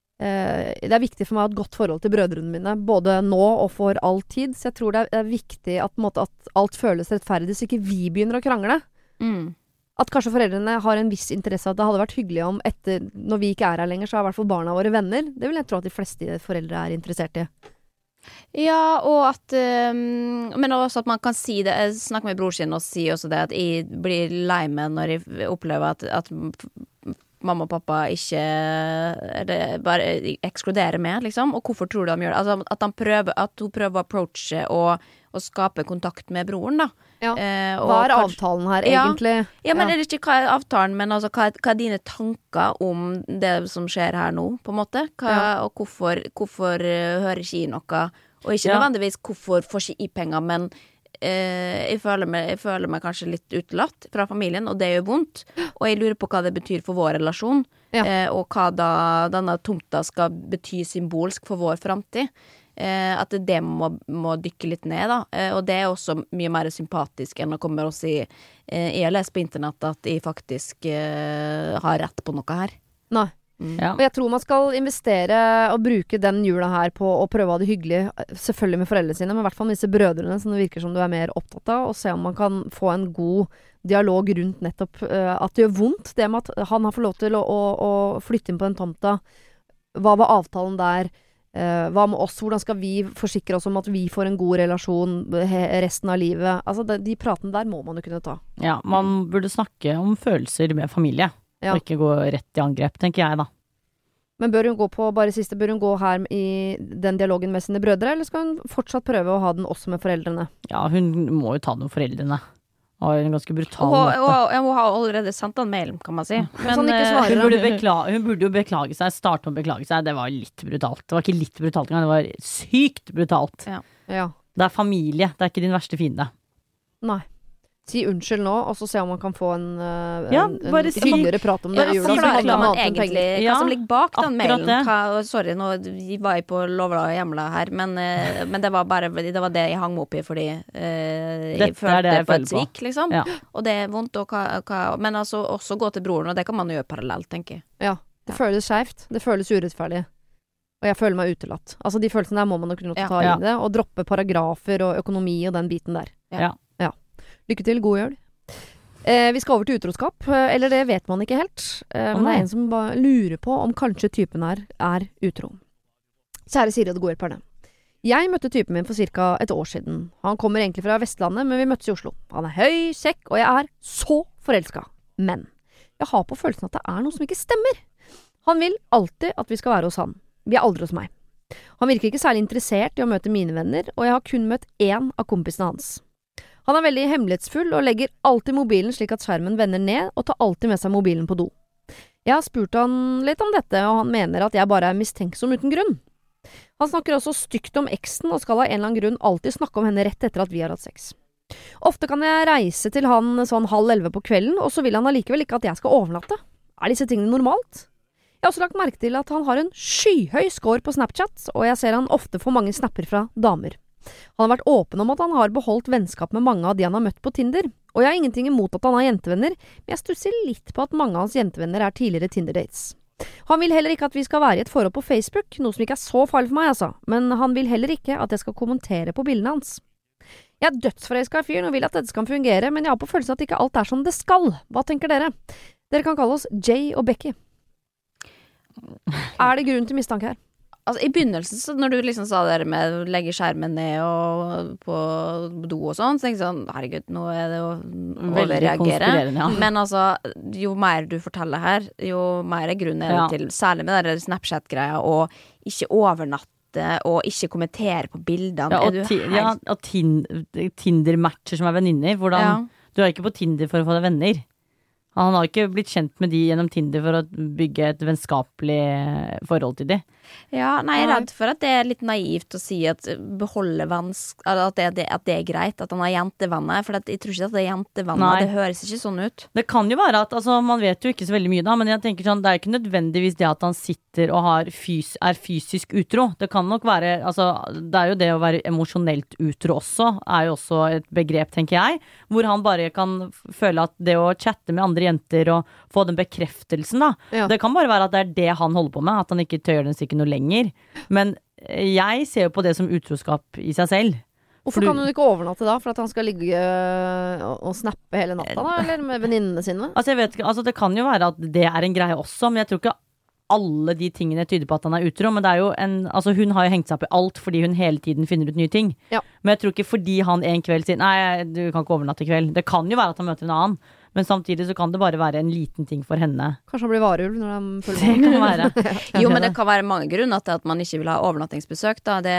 eh, det er viktig for meg å ha et godt forhold til brødrene mine, både nå og for all tid. Så jeg tror det er, er viktig at, på en måte, at alt føles rettferdig, så ikke vi begynner å krangle.
Mm.
At kanskje foreldrene har en viss interesse av at det hadde vært hyggelig om etter, når vi ikke er her lenger, så er i hvert fall barna våre venner. Det vil jeg tro at de fleste foreldre er interessert i.
Ja, og at um, men også at man kan si det. Jeg snakker med bror sin og sier også det at jeg blir lei meg når jeg opplever at, at mamma og pappa ikke eller bare ekskluderer meg, liksom. Og hvorfor tror du de gjør det? Altså, at, han prøver, at hun prøver å approache og, og skape kontakt med broren, da.
Ja.
Eh, og
Hva er
kanskje-
avtalen her,
Ja.
egentlig?
Ja, men
Ja.
er det ikke hva er avtalen, men altså, hva, er, hva er dine tanker om det som skjer her nå, på en måte? Hva,
Ja.
Og hvorfor, hvorfor eh, hører ikke i noe? Og ikke
Ja.
nødvendigvis hvorfor får ikke i penger, men eh, jeg, føler meg, jeg føler meg kanskje litt utelatt fra familien, og det gjør vondt. Og jeg lurer på hva det betyr for vår relasjon,
Ja.
eh, og hva da denne tomta skal bety symbolsk for vår framtid. Eh, at det må, må dykke litt ned, da. Eh, og det er også mye mer sympatisk enn å komme og si eh, jeg har lest på internett at jeg faktisk eh, har rett på noe her.
Nei.
Ja.
Og jeg tror man skal investere og bruke den jula her på å prøve å ha det hyggelig, selvfølgelig med foreldrene sine, men i hvert fall med disse brødrene som det virker som du er mer opptatt av, og se om man kan få en god dialog rundt nettopp uh, at det gjør vondt, det med at han har fått lov til å, å, å flytte inn på den tomta. Hva var avtalen der? Uh, hva med oss? Hvordan skal vi forsikre oss om at vi får en god relasjon resten av livet? Altså, de, de pratene der må man jo kunne ta.
Ja, man burde snakke om følelser med familie, ja. Og ikke gå rett i angrep, tenker jeg da.
Men bør hun gå på, bare siste, bør hun gå her i den dialogen med sine brødre, eller skal hun fortsatt prøve å ha den også med foreldrene?
Ja, hun må jo ta den med foreldrene. Og en ganske brutal
og,
måte.
Og, og, hun har allerede sendt den mailen, kan man si.
Men, Men ikke
hun, burde beklage, hun burde jo beklage seg, starte med å beklage seg. Det var litt brutalt. Det var ikke litt brutalt engang, det var sykt brutalt.
Ja.
Ja.
Det er familie, det er ikke din verste fiende.
Nei. Si unnskyld nå, og så se om man kan få en, uh,
ja,
en, en si, hyggeligere prat om det.
Ja, så forklarer man egentlig hva
ja,
som ligger bak den mailen.
Det.
Hva, sorry, nå var jeg på lovla og hjemla her, men, uh, men det var bare det var det jeg hang meg opp i fordi uh, jeg følte det på et svik, liksom. Ja. Og det er vondt, og hva, hva, men altså også gå til broren, og det kan man gjøre parallelt, tenker jeg.
Ja, det ja. føles skjevt, det føles urettferdig. Og jeg føler meg utelatt. Altså de følelsene der må man nok kunne ta ja. inn det, og droppe paragrafer og økonomi og den biten der.
Ja.
Ja. Lykke til, god jul. Eh, vi skal over til utroskap, eller det vet man ikke helt. Eh, men oh, det er en som bare lurer på om kanskje typen her er utro. Kjære Siri og det gode hjelperne. Jeg møtte typen min for cirka et år siden. Han kommer egentlig fra Vestlandet, men vi møttes i Oslo. Han er høy, kjekk, og jeg er så forelsket. Men jeg har på følelsen at det er noe som ikke stemmer. Han vil alltid at vi skal være hos han. Vi er aldri hos meg. Han virker ikke særlig interessert i å møte mine venner, og jeg har kun møtt én av kompisene hans. Han er veldig hemmelighetsfull og legger alltid mobilen slik at skjermen vender ned, og tar alltid med seg mobilen på do. Jeg har spurt han litt om dette, og han mener at jeg bare er mistenksom uten grunn. Han snakker også stygt om eksen, og skal av en eller annen grunn alltid snakke om henne rett etter at vi har hatt sex. Ofte kan jeg reise til han sånn halv elleve på kvelden, og så vil han allikevel ikke at jeg skal overnatte. Er disse tingene normalt? Jeg har også lagt merke til at han har en skyhøy score på Snapchat, og jeg ser han ofte får mange snapper fra damer. Han har vært åpen om at han har beholdt vennskap med mange av de han har møtt på Tinder, og jeg har ingenting imot at han har jentevenner, men jeg stusser litt på at mange av hans jentevenner er tidligere Tinder-dates. Han vil heller ikke at vi skal være i et forhold på Facebook, noe som ikke er så farlig for meg, altså, men han vil heller ikke at jeg skal kommentere på bildene hans. Jeg er dødsforelsket i fyren og vil at dette skal fungere, men jeg har på følelsen at ikke alt er som det skal. Hva tenker dere? Dere kan kalle oss Jay og Becky. Er det grunn til mistanke her?
Altså, i begynnelsen, så når du liksom sa det med å legge skjermen ned og på do og sånn, så tenkte jeg sånn, herregud, nå er det å overreagere. Ja. Men altså, jo mer du forteller her, jo mer er grunnen er det ja. til, særlig med den Snapchat-greia, og ikke overnatte, og ikke kommentere på bildene.
Ja, og, ti, ja, og tin, Tinder-matcher som er venninner. Hvordan, ja. Du er ikke på Tinder for å få deg venner. Han har ikke blitt kjent med de gjennom Tinder for å bygge et vennskapelig forhold til de.
Ja, nei, jeg er redd for at det er litt naivt å si at beholde vennsk... At det, det, at det er greit, at han har jentevenner. For jeg tror ikke at det er jentevenner. Nei. Det høres ikke sånn ut.
Det kan jo være at, altså, man vet jo ikke så veldig mye da, men jeg tenker sånn, det er ikke nødvendigvis det at han sitter og har fys, er fysisk utro. Det kan nok være, altså, det er jo det å være emosjonelt utro også, er jo også et begrep, tenker jeg, hvor han bare kan føle at det å chatte med andre jenter og få den bekreftelsen da, ja. Det kan bare være at det er det han holder på med, at han ikke tør den sikkert noe lenger. Men jeg ser jo på det som utroskap i seg selv.
Hvorfor kan hun ikke overnatte da? For at han skal ligge og, og snappe hele natta da? Eller med venninnene sine?
Altså jeg vet ikke, altså det kan jo være at det er en greie også, men jeg tror ikke alle de tingene tyder på at han er utro. Men det er jo en, altså hun har jo hengt seg opp i alt fordi hun hele tiden finner ut nye ting. Ja. Men jeg tror ikke fordi han en kveld sier nei, du kan ikke overnatte i kveld. Det kan jo være at han møter en annen. Men samtidig så kan det bare være en liten ting for henne.
Kanskje han blir varulv når de følger
med. Det kan være.
Jo, men det kan være mange grunner til at man ikke vil ha overnattingsbesøk. Da. Det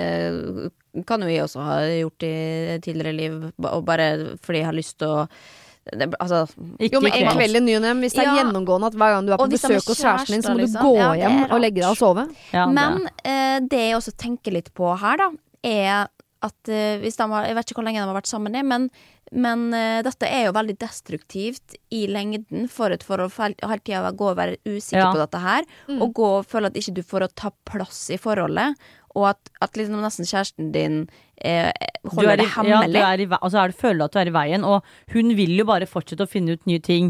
eh, kan jo jeg også ha gjort i tidligere liv, og bare fordi jeg har lyst til å det, altså,
jo, men en kveld i ny og ne, hvis det er ja. gjennomgående at hver gang du er på besøk hos kjæresten din, så må du liksom. gå ja, hjem og legge deg og sove.
Ja, men eh, det jeg også tenker litt på her, da, er at eh, hvis de har, jeg vet ikke hvor lenge de har vært sammen i, men Men uh, dette er jo veldig destruktivt i lengden for et forhold for hele tiden gå og være usikker ja. på dette her, mm. og gå og føle at ikke du får å ta plass i forholdet, og at, at liksom nesten kjæresten din eh, holder det hemmelig.
Ja, du er i, altså er det føler at du er i veien, og hun vil jo bare fortsette å finne ut nye ting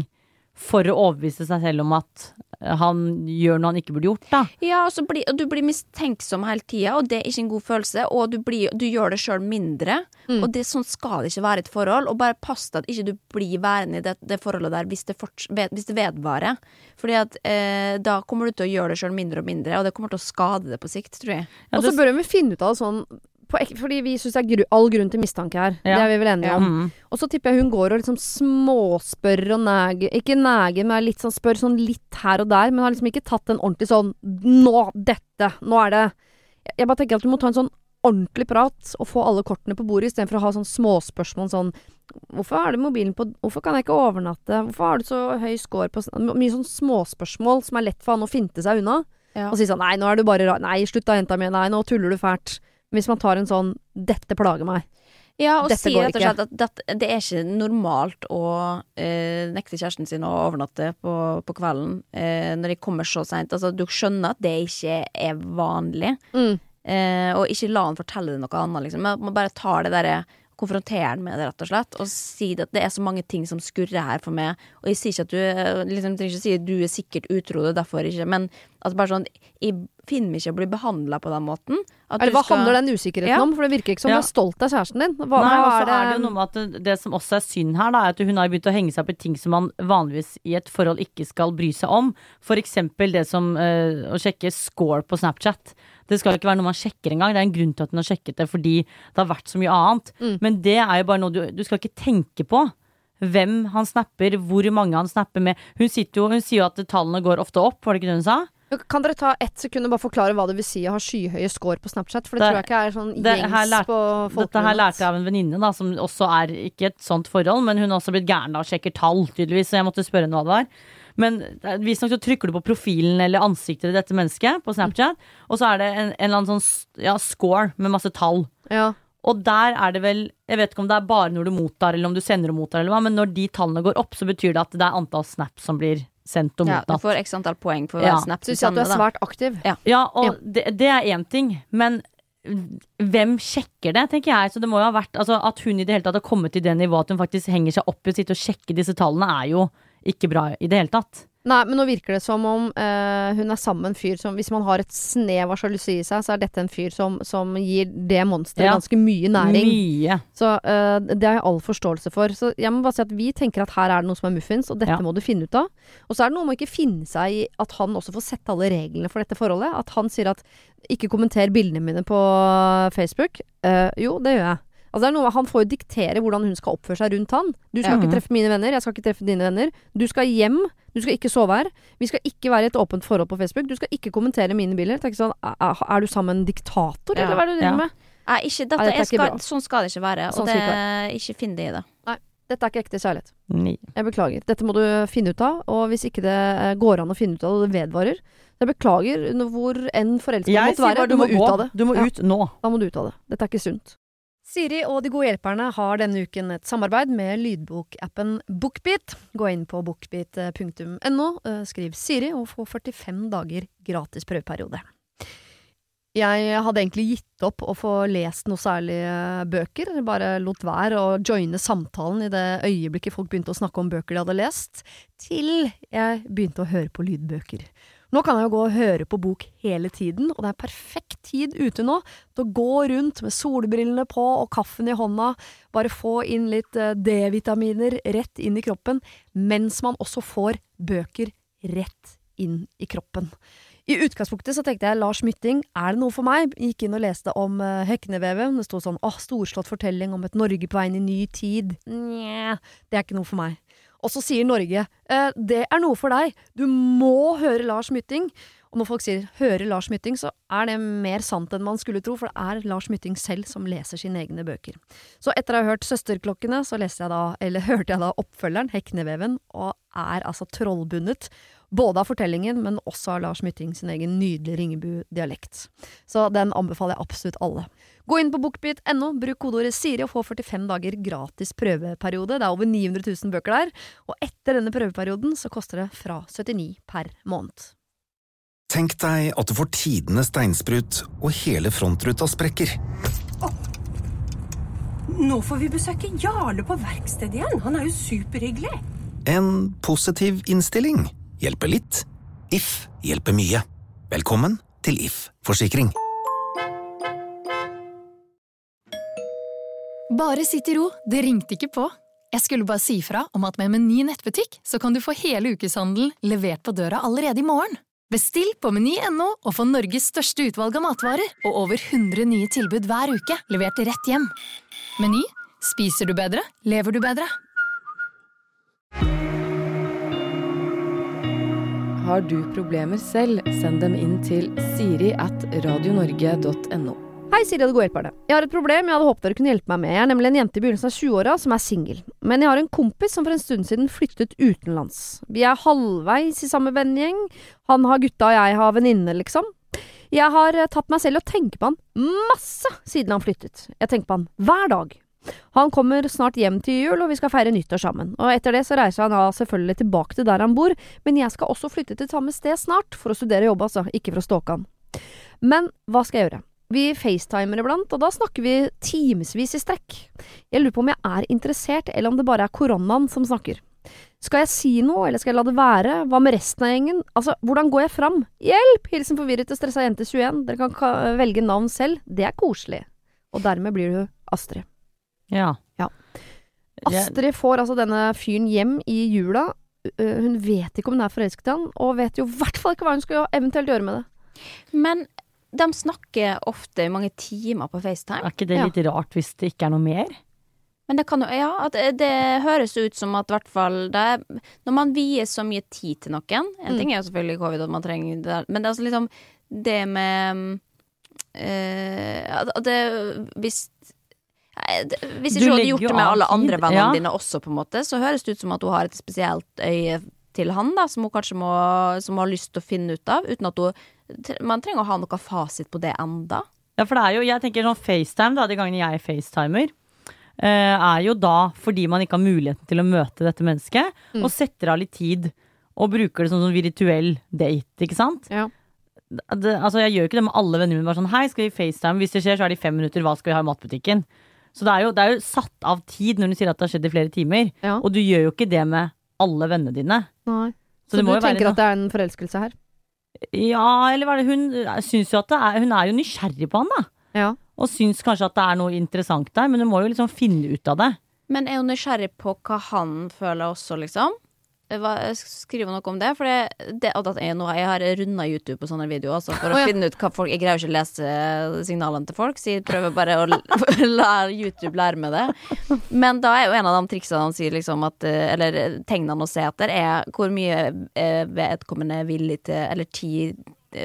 for å overbevise seg selv om at han gjør noe han ikke burde gjort, da.
Ja, og, så blir, og du blir mistenksom hele tiden, og det er ikke en god følelse, og du, blir, du gjør det selv mindre, mm. og det, sånn skal det ikke være i et forhold, og bare pass deg at ikke du blir værende i det, det forholdet der hvis det, forts, hvis det vedvarer, fordi at eh, da kommer du til å gjøre det selv mindre og mindre, og det kommer til å skade det på sikt, tror jeg.
Ja, og så bør vi finne ut av det sånn, på, fordi vi synes det er gru, all grunn til mistanke her. Ja. Det er vi vel enige om. Ja. Og så tipper jeg hun går og liksom småspør og næger, ikke næger, men litt sånn spør sånn litt her og der, men har liksom ikke tatt en ordentlig sånn, nå, dette, nå er det. Jeg bare tenker at du må ta en sånn ordentlig prat og få alle kortene på bordet, i stedet for å ha sånn småspørsmål sånn, hvorfor har du mobilen på, hvorfor kan jeg ikke overnatte, hvorfor har du så høy score på, mye sånn småspørsmål som er lett for han å finte seg unna, ja. Og si sånn, nei, nå er du bare, nei, slutt da jenta mi, nei, nå tuller du fælt. Hvis man tar en sånn, dette plager meg.
Ja, og sier rett og slett at, at det er ikke normalt å eh, nekte kjæresten sin å overnatte på, på kvelden eh, når de kommer så sent. Altså, du skjønner at det ikke er vanlig. Mm. Eh, og ikke la han fortelle deg noe annet, liksom. Man bare tar det der, konfrontere han med det, rett og slett, og si at det er så mange ting som skurrer her for meg. Og jeg sier ikke at du liksom, trenger ikke si at du er sikkert utro, det er derfor ikke, men at bare sånn, jeg finner meg ikke å bli behandlet på den måten. At
Eller hva
skal...
handler den usikkerheten ja. om? For det virker ikke som ja. du er stolt av kjæresten din. Hva,
Nei,
hva
er,
det...
er det noe med at det, det som også er synd her, da, er at hun har begynt å henge seg på ting som man vanligvis i et forhold ikke skal bry seg om. For eksempel det som uh, å sjekke score på Snapchat. Det skal ikke være noe man sjekker engang. Det er en grunn til at hun har sjekket det, fordi det har vært så mye annet. Mm. Men det er jo bare noe du, du skal ikke tenke på. Hvem han snapper, hvor mange han snapper med. Hun, sitter jo, hun sier jo at tallene går ofte opp, var det ikke det hun sa?
Kan dere ta ett sekund og bare forklare hva det vil si å ha skyhøye score på Snapchat? For det, det tror jeg ikke er sånn gjengs
lært,
på folk.
Dette her lærte jeg av en venninne da, som også er ikke et sånt forhold, men hun har også blitt gæren da og sjekker tall, tydeligvis, så jeg måtte spørre henne hva det var. Men visstnok så trykker du på profilen eller ansiktet til dette mennesket på Snapchat, mm. og så er det en, en eller annen sånn ja, score med masse tall.
Ja.
Og der er det vel, jeg vet ikke om det er bare når du mottar, eller om du sender og mottar, eller hva, men når de tallene går opp, så betyr det at det er antall snaps som blir sendt og mottatt.
Ja, du får x antall poeng for hver
ja.
snap.
Så du sier at du er svært aktiv.
Ja, ja og ja. Det, det er en ting, men hvem sjekker det, tenker jeg. Så det må jo ha vært, altså at hun i det hele tatt har kommet til det nivået at hun faktisk henger seg opp i å sitte og sjekke disse tallene, er jo ikke bra i det hele tatt.
Nei, men nå virker det som om uh, hun er sammen med en fyr som, hvis man har et snev av sjalusi i seg, så er dette en fyr som, som gir det monsteret ja. ganske mye næring.
Mye.
Så uh, det har jeg all forståelse for. Så jeg må bare si at vi tenker at her er det noe som er muffins, og dette ja. må du finne ut av. Og så er det noe med å ikke finne seg i at han også får sette alle reglene for dette forholdet. At han sier at ikke kommenter bildene mine på Facebook. Uh, jo, det gjør jeg. Altså det er noe, han får jo diktere hvordan hun skal oppføre seg rundt han. Du skal ja. ikke treffe mine venner, jeg skal ikke treffe dine venner. Du skal hjem, du skal ikke sove her. Vi skal ikke være i et åpent forhold på Facebook. Du skal ikke kommentere mine bilder. Tenk sånn, er, er du sammen med en diktator, ja. eller hva er det du driver ja. med?
Nei, ikke, dette, Nei, dette skal, ikke sånn skal det ikke være.
Sånn
og det, ikke, ikke finn det i det.
Nei, dette er ikke ekte kjærlighet.
Nei.
Jeg beklager. Dette må du finne ut av, og hvis ikke det går an å finne ut av det, og det vedvarer, jeg beklager hvor enn forelsket du måtte være.
Du, du må, må ut av det. Du må
ja.
ut nå.
Da må du ut av det. Dette er ikke sunt. Siri og De gode hjelperne har denne uken et samarbeid med lydbokappen Bookbeat. Gå inn på bookbeat punktum no, skriv Siri og få førtifem dager gratis prøveperiode. Jeg hadde egentlig gitt opp å få lest noe særlige bøker, bare lot være å joine samtalen i det øyeblikket folk begynte å snakke om bøker de hadde lest, til jeg begynte å høre på lydbøker. Nå kan jeg jo gå og høre på bok hele tiden, og det er perfekt tid ute nå til å gå rundt med solbrillene på og kaffen i hånda, bare få inn litt D-vitaminer rett inn i kroppen, mens man også får bøker rett inn i kroppen. I utgangspunktet så tenkte jeg, Lars Mytting, er det noe for meg? Jeg gikk inn og leste om uh, Heknevevet, det stod sånn, åh, storslått fortelling om et Norge på vei inn i ny tid. Nja, det er ikke noe for meg. Og så sier Norge, eh, det er noe for deg, du må høre Lars Mytting. Og når folk sier høre Lars Mytting, så er det mer sant enn man skulle tro, for det er Lars Mytting selv som leser sine egne bøker. Så etter å ha hørt Søsterklokkene, så leste jeg da, eller hørte jeg da oppfølgeren, Hekneveven, og er altså trollbundet, både av fortellingen, men også av Lars Mytting sin egen nydelige Ringebu-dialekt. Så den anbefaler jeg absolutt alle. Gå inn på bookbeat punktum no, bruk kodeordet Siri og få førtifem dager gratis prøveperiode. Det er over ni hundre tusen bøker der, og etter denne prøveperioden så koster det fra syttini per måned.
Tenk deg at du får tidenes steinsprut, og hele frontruta sprekker.
Oh. Nå får vi besøke Jarle på verkstedet igjen. Han er jo superhyggelig.
En positiv innstilling hjelper litt. If hjelper mye. Velkommen til If Forsikring.
Bare sitt i ro, det ringte ikke på. Jeg skulle bare si fra om at med Meny nettbutikk så kan du få hele ukeshandelen levert på døra allerede i morgen. Bestill på meny punktum no og få Norges største utvalg av matvarer og over hundre nye tilbud hver uke, levert rett hjem. Meny, spiser du bedre, lever du bedre.
Har du problemer selv, send dem inn til siri at radionorge punktum no.
Hei, Siri, det går hjelp av det. Jeg har et problem jeg hadde håpet dere kunne hjelpe meg med. Jeg er nemlig en jente i begynnelsen av tjue-åra som er single. Men jeg har en kompis som for en stund siden flyttet utenlands. Vi er halvveis i samme vennegjeng. Han har gutta og jeg har venninne, liksom. Jeg har tatt meg selv og tenker på han masse siden han flyttet. Jeg tenker på han hver dag. Han kommer snart hjem til jul, og vi skal feire nyttår sammen. Og etter det så reiser han av selvfølgelig tilbake til der han bor, men jeg skal også flytte til samme sted snart, for å studere jobb altså, ikke for å stalke han. Men hva skal jeg gjøre? Vi facetimer iblant, og da snakker vi timesvis i strekk. Jeg lurer på om jeg er interessert, eller om det bare er koronaen som snakker. Skal jeg si noe, eller skal jeg la det være? Hva med resten av gjengen? Altså, hvordan går jeg fram? Hjelp! Hilsen forvirret og stressa jente tjueen. Dere kan velge navn selv. Det er koselig. Og dermed blir du Astrid.
Ja.
Ja. Astrid får altså denne fyren hjem i jula. Hun vet ikke om hun er forelsket i han, og vet jo i hvert fall ikke hva hun skal eventuelt gjøre med det.
Men de snakker ofte i mange timer på FaceTime.
Er ikke det litt ja. rart hvis det ikke er noe mer?
Men det kan jo, ja, at det, det høres ut som at i hvert fall det er, når man vier så mye tid til noen, en mm. ting er jo selvfølgelig covid at man trenger det, men det er altså liksom det med øh, at det, hvis hvis ikke du hadde gjort det med alle andre vennene ja. dine også på en måte, så høres det ut som at hun har et spesielt øye til han da, som hun kanskje må, som hun har lyst til å finne ut av, uten at hun man trenger å ha noe fasit på det enda.
Ja, for det er jo, jeg tenker sånn FaceTime da, de gangene jeg FaceTimer, uh, er jo da fordi man ikke har muligheten til å møte dette mennesket, mm. og setter av litt tid, og bruker det som sånn virtuell date, ikke sant?
Ja.
Det, altså, jeg gjør ikke det med alle vennene mine, bare sånn, hei, skal vi FaceTime? Hvis det skjer, så er det i fem minutter, hva skal vi ha i matbutikken? Så det er jo, det er jo satt av tid når du sier at det har skjedd i flere timer,
ja.
og du gjør jo ikke det med alle vennene dine.
Nei.
Så,
så du tenker at det er en forelskelse her?
Ja, eller hva er det? Hun synes jo at det er, hun er jo nysgjerrig på han da.
Ja.
Og synes kanskje at det er noe interessant der, men hun må jo liksom finne ut av det.
Men er hun nysgjerrig på hva han føler også, liksom? Hva, skriver noe om det? For det, det at jeg, nå, jeg har rundet YouTube på sånne videoer altså, for å oh, ja. finne ut hva folk. Jeg greier ikke å lese signalene til folk, så jeg prøver bare å la YouTube lære med det. Men da er jo en av de triksene han sier liksom at, eller tegnene å se etter er hvor mye vedkommende er villig til, eller tid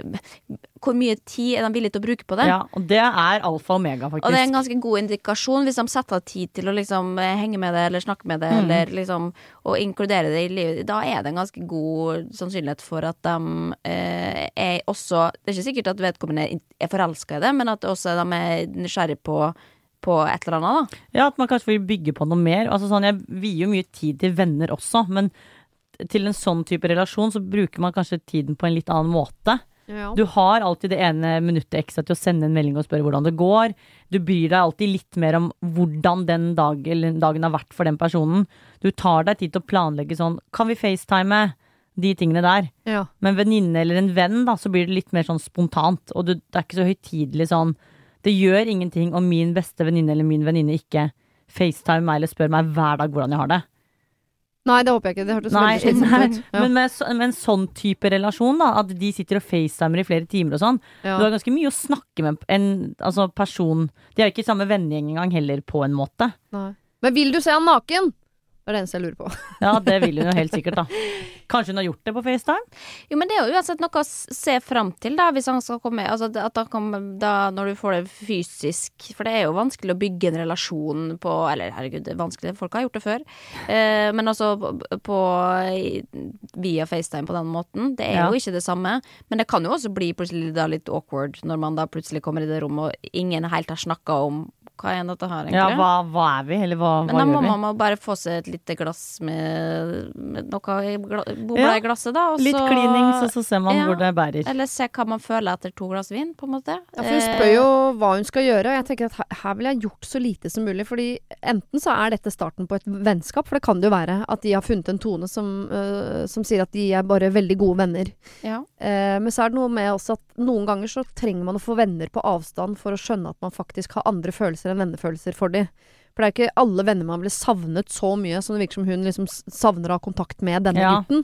hvor mye tid er de villige til å bruke på det.
Ja, og det er alfa og omega faktisk.
Og det er en ganske god indikasjon hvis de setter av tid til å liksom henge med det, eller snakke med det, mm. eller liksom og inkludere det i livet. Da er det en ganske god sannsynlighet for at de eh, er også, det er ikke sikkert at vedkommende er forelsket i det, men at også de er nysgjerrig på på et eller annet da. Ja, at man kanskje vil bygge på noe mer. Altså sånn, jeg vier jo mye tid til venner også, men til en sånn type relasjon så bruker man kanskje tiden på en litt annen måte. Ja. Du har alltid det ene minuttet ekstra til å sende en melding og spørre hvordan det går. Du bryr deg alltid litt mer om hvordan den dag, eller dagen har vært for den personen. Du tar deg tid til å planlegge sånn, kan vi FaceTime de tingene der? Ja. Men venninne eller en venn da, så blir det litt mer sånn spontant, og du, det er ikke så høytidelig sånn. Det gjør ingenting om min beste venninne eller min venninne ikke FaceTime meg eller spør meg hver dag hvordan jeg har det.
Nei, det håper jeg ikke. Det hørtes veldig slitsomt ut. Ja.
Men med, med en sånn type relasjon da, at de sitter og facetimer i flere timer og sånn, ja. Du har ganske mye å snakke med en altså, person. De er jo ikke i samme vennegjeng engang heller på en måte.
Nei. Men vil du se han naken? Det er det eneste jeg lurer på.
Ja, det vil hun jo helt sikkert da. Kanskje hun har gjort det på FaceTime?
Jo, men det er jo uansett noe å se frem til da, hvis han skal komme, altså at da, kommer, da når du får det fysisk, for det er jo vanskelig å bygge en relasjon på, eller herregud, det er vanskelig, folk har gjort det før, eh, men altså på, på via FaceTime på den måten, det er ja. jo ikke det samme, men det kan jo også bli plutselig da litt awkward når man da plutselig kommer i det rommet og ingen helt har snakket om hva er dette her egentlig?
Ja, hva, hva er vi, eller hva,
Men
hva
da må
gjør vi?
man må bare få seg et lite glass med, med noe i gla, bobla
Ja.
i glasset da, og
Litt
så,
cleaning, så, så ser man
Ja.
hvor det bærer.
eller se hva man føler etter to glass vin, på en måte.
Ja, for hun spør jo hva hun skal gjøre, og jeg tenker at her, her vil jeg gjort så lite som mulig, fordi enten så er dette starten på et vennskap, for det kan det jo være at de har funnet en tone som, øh, som sier at de er bare veldig gode venner.
Ja.
Eh, men så er det noe med også at noen ganger så trenger man å få venner på avstand for å skjønne at man faktisk har andre følelser enn vennefølelser for de. For det er ikke alle venner man blir savnet så mye som det virker som hun liksom s- savner å ha kontakt med denne
Ja.
gutten.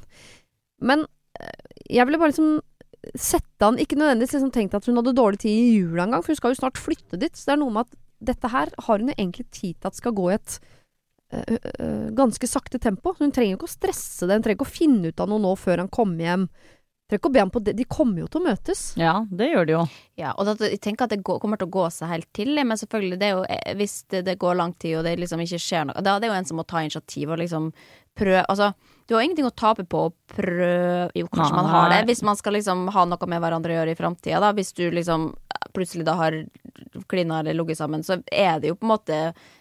Men eh, jeg ville bare liksom sette han, ikke nødvendigvis liksom tenkt at hun hadde dårlig tid i jula en gang, for hun skal jo snart flytte dit, så det er noe med at dette her har hun jo egentlig tid til at skal gå i et øh, øh, ganske sakte tempo. Så hun trenger jo ikke å stresse det, hun trenger ikke å finne ut av noe nå før han kommer hjem. Trenger ikke å be ham på det. De kommer jo til å møtes.
Ja, det gjør det jo.
Ja, og da, jeg tenker at det går, kommer til å gå seg helt til, men selvfølgelig, det er jo, eh, hvis det, det går lang tid, og det liksom ikke skjer noe, da er det jo en som må ta initiativ og liksom prøve, altså, du har ingenting å tape på å prøve, jo, kanskje man har det,
Nei.
hvis man skal liksom ha noe med hverandre å gjøre i fremtiden, da, hvis du liksom plutselig da har klina eller ligget sammen, så er det jo på en måte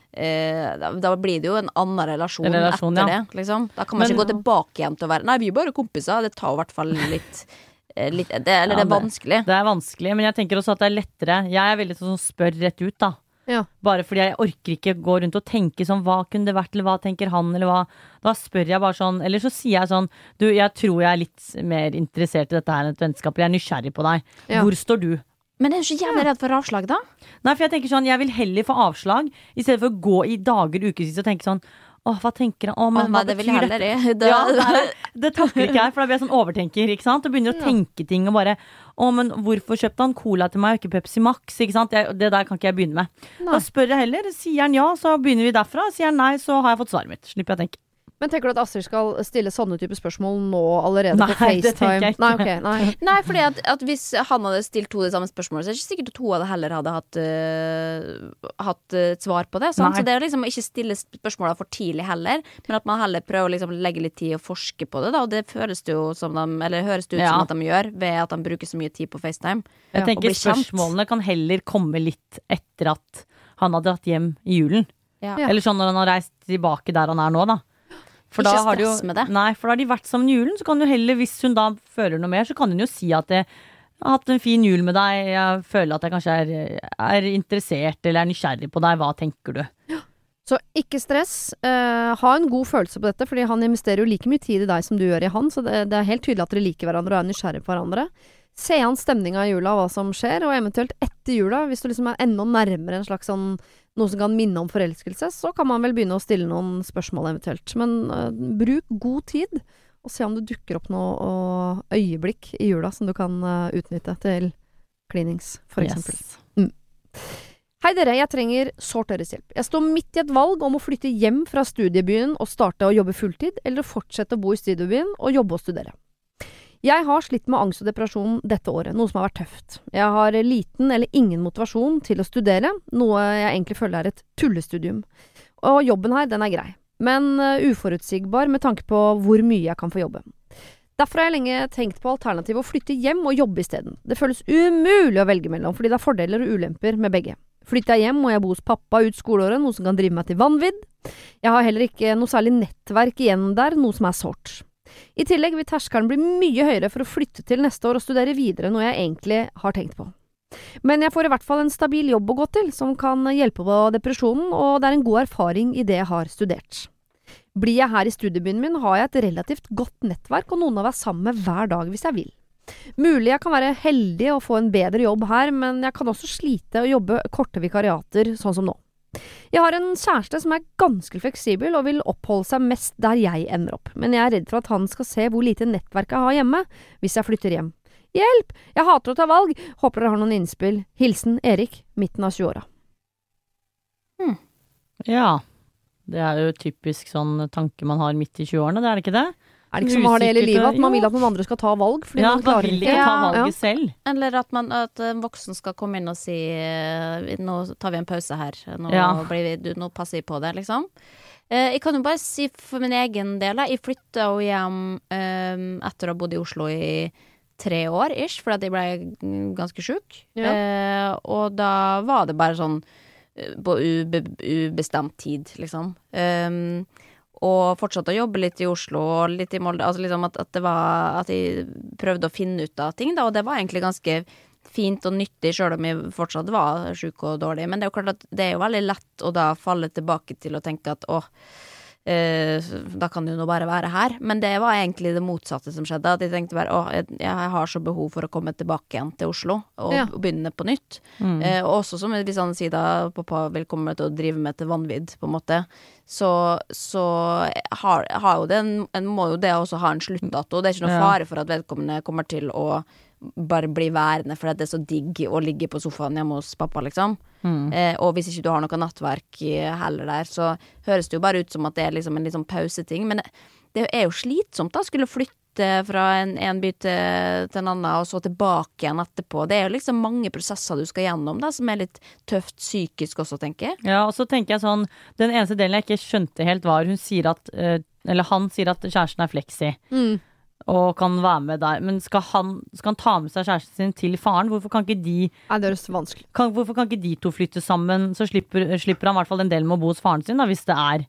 Eh, da, da blir det jo en annen relasjon,
En relasjon,
etter
ja.
det, liksom. Da kan man
Men-
ikke gå tilbake igjen til å være nei, vi er bare kompiser. Det tar i hvert fall litt, eh, litt det, Eller
Ja,
det er vanskelig.
Det er vanskelig, men jeg tenker også at det er lettere. Jeg er veldig sånn som spør rett ut, da.
Ja.
Bare fordi jeg orker ikke gå rundt og tenke sånn, hva kunne det vært, eller hva tenker han, eller hva. Da spør jeg bare sånn, eller så sier jeg sånn, du, jeg tror jeg er litt mer interessert i dette her enn et vennskap, jeg er nysgjerrig på deg.
Ja.
Hvor står du?
Men er du ikke jævlig redd for avslag, da?
Nei, for jeg tenker sånn, jeg vil heller få avslag, i stedet for å gå i dager, ukevis og tenke sånn, åh, hva tenker han? Åh, men
Å,
hva
nei, det vil jeg
betyr
heller
dette?
i. Det-
Ja, nei, det takler ikke jeg, for da blir jeg sånn overtenker, ikke sant? Og begynner å tenke ting og bare, åh, men hvorfor kjøpte han cola til meg og ikke Pepsi Max, ikke sant? Jeg, det der kan ikke jeg begynne med.
Nei.
Da spør jeg heller, sier han ja, så begynner vi derfra, sier han nei, så har jeg fått svaret mitt, slipper jeg å tenke.
Men tenker du at Astrid skal stille sånne type spørsmål nå allerede
Nei,
på FaceTime?
det tenker jeg ikke.
Nei, ok, nei.
Nei, fordi at, at hvis han hadde stilt to de samme spørsmålene, så er det ikke sikkert at to av det heller hadde hatt, øh, hatt øh, et svar på det. Sant?
Nei.
Så det er liksom å ikke stille spørsmålene for tidlig heller, men at man heller prøver å liksom legge litt tid og forske på det, da. Og det føles det jo som de, eller høres det ut
Ja.
som at de gjør, ved at de bruker så mye tid på FaceTime.
Jeg
og
tenker
bli kjent.
spørsmålene kan heller komme litt etter at han har dratt hjem i julen.
Ja.
Ja.
Eller sånn når han har reist tilbake der han er nå, da. For
Ikke
da har de jo,
stress med det.
Nei, for da har de vært sammen i julen, så kan du heller, hvis hun da føler noe mer, så kan hun jo si at jeg har hatt en fin jul med deg, jeg føler at jeg kanskje er, er interessert eller er nysgjerrig på deg, hva tenker du?
Så ikke stress. Eh, ha en god følelse på dette, fordi han investerer jo like mye tid i deg som du gjør i han, så det, det er helt tydelig at dere liker hverandre og er nysgjerrig på hverandre. Se an stemninga i jula, hva som skjer, og eventuelt etter jula, hvis du liksom er enda nærmere en slags sånn noe som kan minne om forelskelse, så kan man vel begynne å stille noen spørsmål eventuelt. Men eh, bruk god tid, og se om det dukker opp noe og øyeblikk i jula som du kan eh, utnytte til cleanings, for eksempel.
Yes.
Hei dere, jeg trenger sårt deres hjelp. Jeg står midt i et valg om å flytte hjem fra studiebyen og starte å jobbe fulltid, eller å fortsette å bo i studiebyen og jobbe og studere. Jeg har slitt med angst og depresjon dette året, noe som har vært tøft. Jeg har liten eller ingen motivasjon til å studere, noe jeg egentlig føler er et tullestudium. Og jobben her, den er grei, men uh, uforutsigbar med tanke på hvor mye jeg kan få jobbe. Derfor har jeg lenge tenkt på alternativet å flytte hjem og jobbe isteden. Det føles umulig å velge mellom, fordi det er fordeler og ulemper med begge. Flytter jeg hjem, må jeg bo hos pappa ut skoleåret, noe som kan drive meg til vanvidd. Jeg har heller ikke noe særlig nettverk igjen der, noe som er sårt. I tillegg vil terskelen bli mye høyere for å flytte til neste år og studere videre, noe jeg egentlig har tenkt på. Men jeg får i hvert fall en stabil jobb å gå til, som kan hjelpe på depresjonen, og det er en god erfaring i det jeg har studert. Blir jeg her i studiebyen min, har jeg et relativt godt nettverk, og noen å være sammen med hver dag hvis jeg vil. Mulig jeg kan være heldig og få en bedre jobb her, men jeg kan også slite og jobbe korte vikariater, sånn som nå. Jeg har en kjæreste som er ganske fleksibel og vil oppholde seg mest der jeg ender opp, men jeg er redd for at han skal se hvor lite nettverk jeg har hjemme hvis jeg flytter hjem. Hjelp! Jeg hater å ta valg! Håper dere har noen innspill. Hilsen Erik, midten av tjueåra.
Hmm. Ja, det er jo typisk sånn tanke man har midt i tjueårene, det er det ikke det?
Er det ikke som man har det hele livet, at man vil at noen andre skal ta valg? Fordi
Ja,
man
man
klarer
vil
ikke
ikke ta
Ja,
valget
ja.
selv.
Eller at, man, at en voksen skal komme inn og si eh, nå tar vi en pause her, nå,
Ja.
blir vi, du, nå passer vi på det, liksom. Eh, jeg kan jo bare si for min egen del, da. Jeg flytta jo hjem eh, etter å ha bodd i Oslo i tre år, ish, fordi at jeg ble ganske sjuk.
Ja.
Eh, og da var det bare sånn på ube, ubestemt tid, liksom. Um, og fortsatte å jobbe litt i Oslo og litt i Molde, altså liksom at, at det var at jeg prøvde å finne ut av ting da, og det var egentlig ganske fint og nyttig selv om jeg fortsatt var syk og dårlig, men det er jo klart at det er jo veldig lett å da falle tilbake til å tenke at åh, eh, da kan det jo nå bare være her, men det var egentlig det motsatte som skjedde, at jeg tenkte bare, åh, jeg, jeg har så behov for å komme tilbake igjen til Oslo og ja. begynne på nytt, mm. eh, og også som hvis han sier da, pappa vil komme til å drive med til vanvidd på en måte, så, så har, har jo det, en, en må jo det også ha en sluttdato, det er ikke noe ja. fare for at vedkommende kommer til å bare bli værende, for det er så digg å ligge på sofaen hjemme hos pappa, liksom. Mm. Eh, og hvis ikke du har noe nattverk heller der, så høres det jo bare ut som at det er liksom en liksom pauseting, men det, det er jo slitsomt da, skulle flytte fra en, en by til, til en annen, og så tilbake igjen etterpå. Det er jo liksom mange prosesser du skal gjennom da, som er litt tøft psykisk også, tenker jeg.
Ja, og så tenker jeg sånn, den eneste delen jeg ikke skjønte helt var, hun sier at, eller han sier at kjæresten er flexi. Mm. Og kan være med der, men skal han, skal han ta med seg kjæresten sin til faren? Hvorfor kan ikke de
Nei, det er så vanskelig.
Kan, hvorfor kan ikke de to flytte sammen? Så slipper, slipper han i hvert fall den delen med å bo hos faren sin da, hvis det er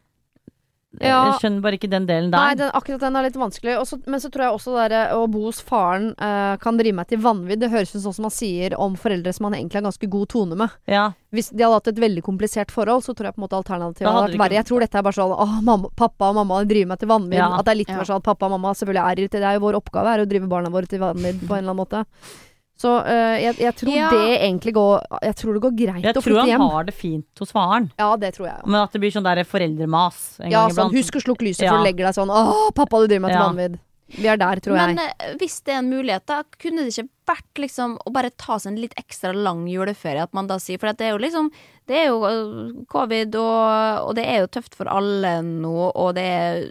ja. Jeg skjønner bare ikke den delen der.
Nei, den, akkurat den er litt vanskelig også, men så tror jeg også det der, å bo hos faren uh, kan drive meg til vanvidd. Det høres ut sånn som man sier om foreldre som man egentlig har ganske god tone med.
Ja.
Hvis de hadde hatt et veldig komplisert forhold, så tror jeg på en måte alternativet hadde vært verre. Jeg tror dette er bare sånn, åh, mamma, pappa og mamma driver meg til vanvidd. Ja. At det er litt mer sånn at pappa og mamma selvfølgelig er irritert. Det er jo vår oppgave er å drive barna våre til vanvidd på en eller annen måte. Så uh, jeg, jeg tror ja. det egentlig går Jeg tror det går greit
jeg
å flytte hjem.
Jeg tror han har det fint hos faren.
Ja, det tror jeg.
Men at det blir sånn der foreldremas en
ja,
gang
sånn,
iblant.
Husk å slukke lyset ja. for å legge deg sånn. Åh, pappa, du driver meg til ja. vanvidd. Vi er der, tror
Men,
jeg.
Men hvis det er en mulighet, da kunne det ikke vært liksom å bare ta seg en litt ekstra lang juleferie, at man da sier, for det er jo liksom det er jo covid, og, og det er jo tøft for alle nå, og det er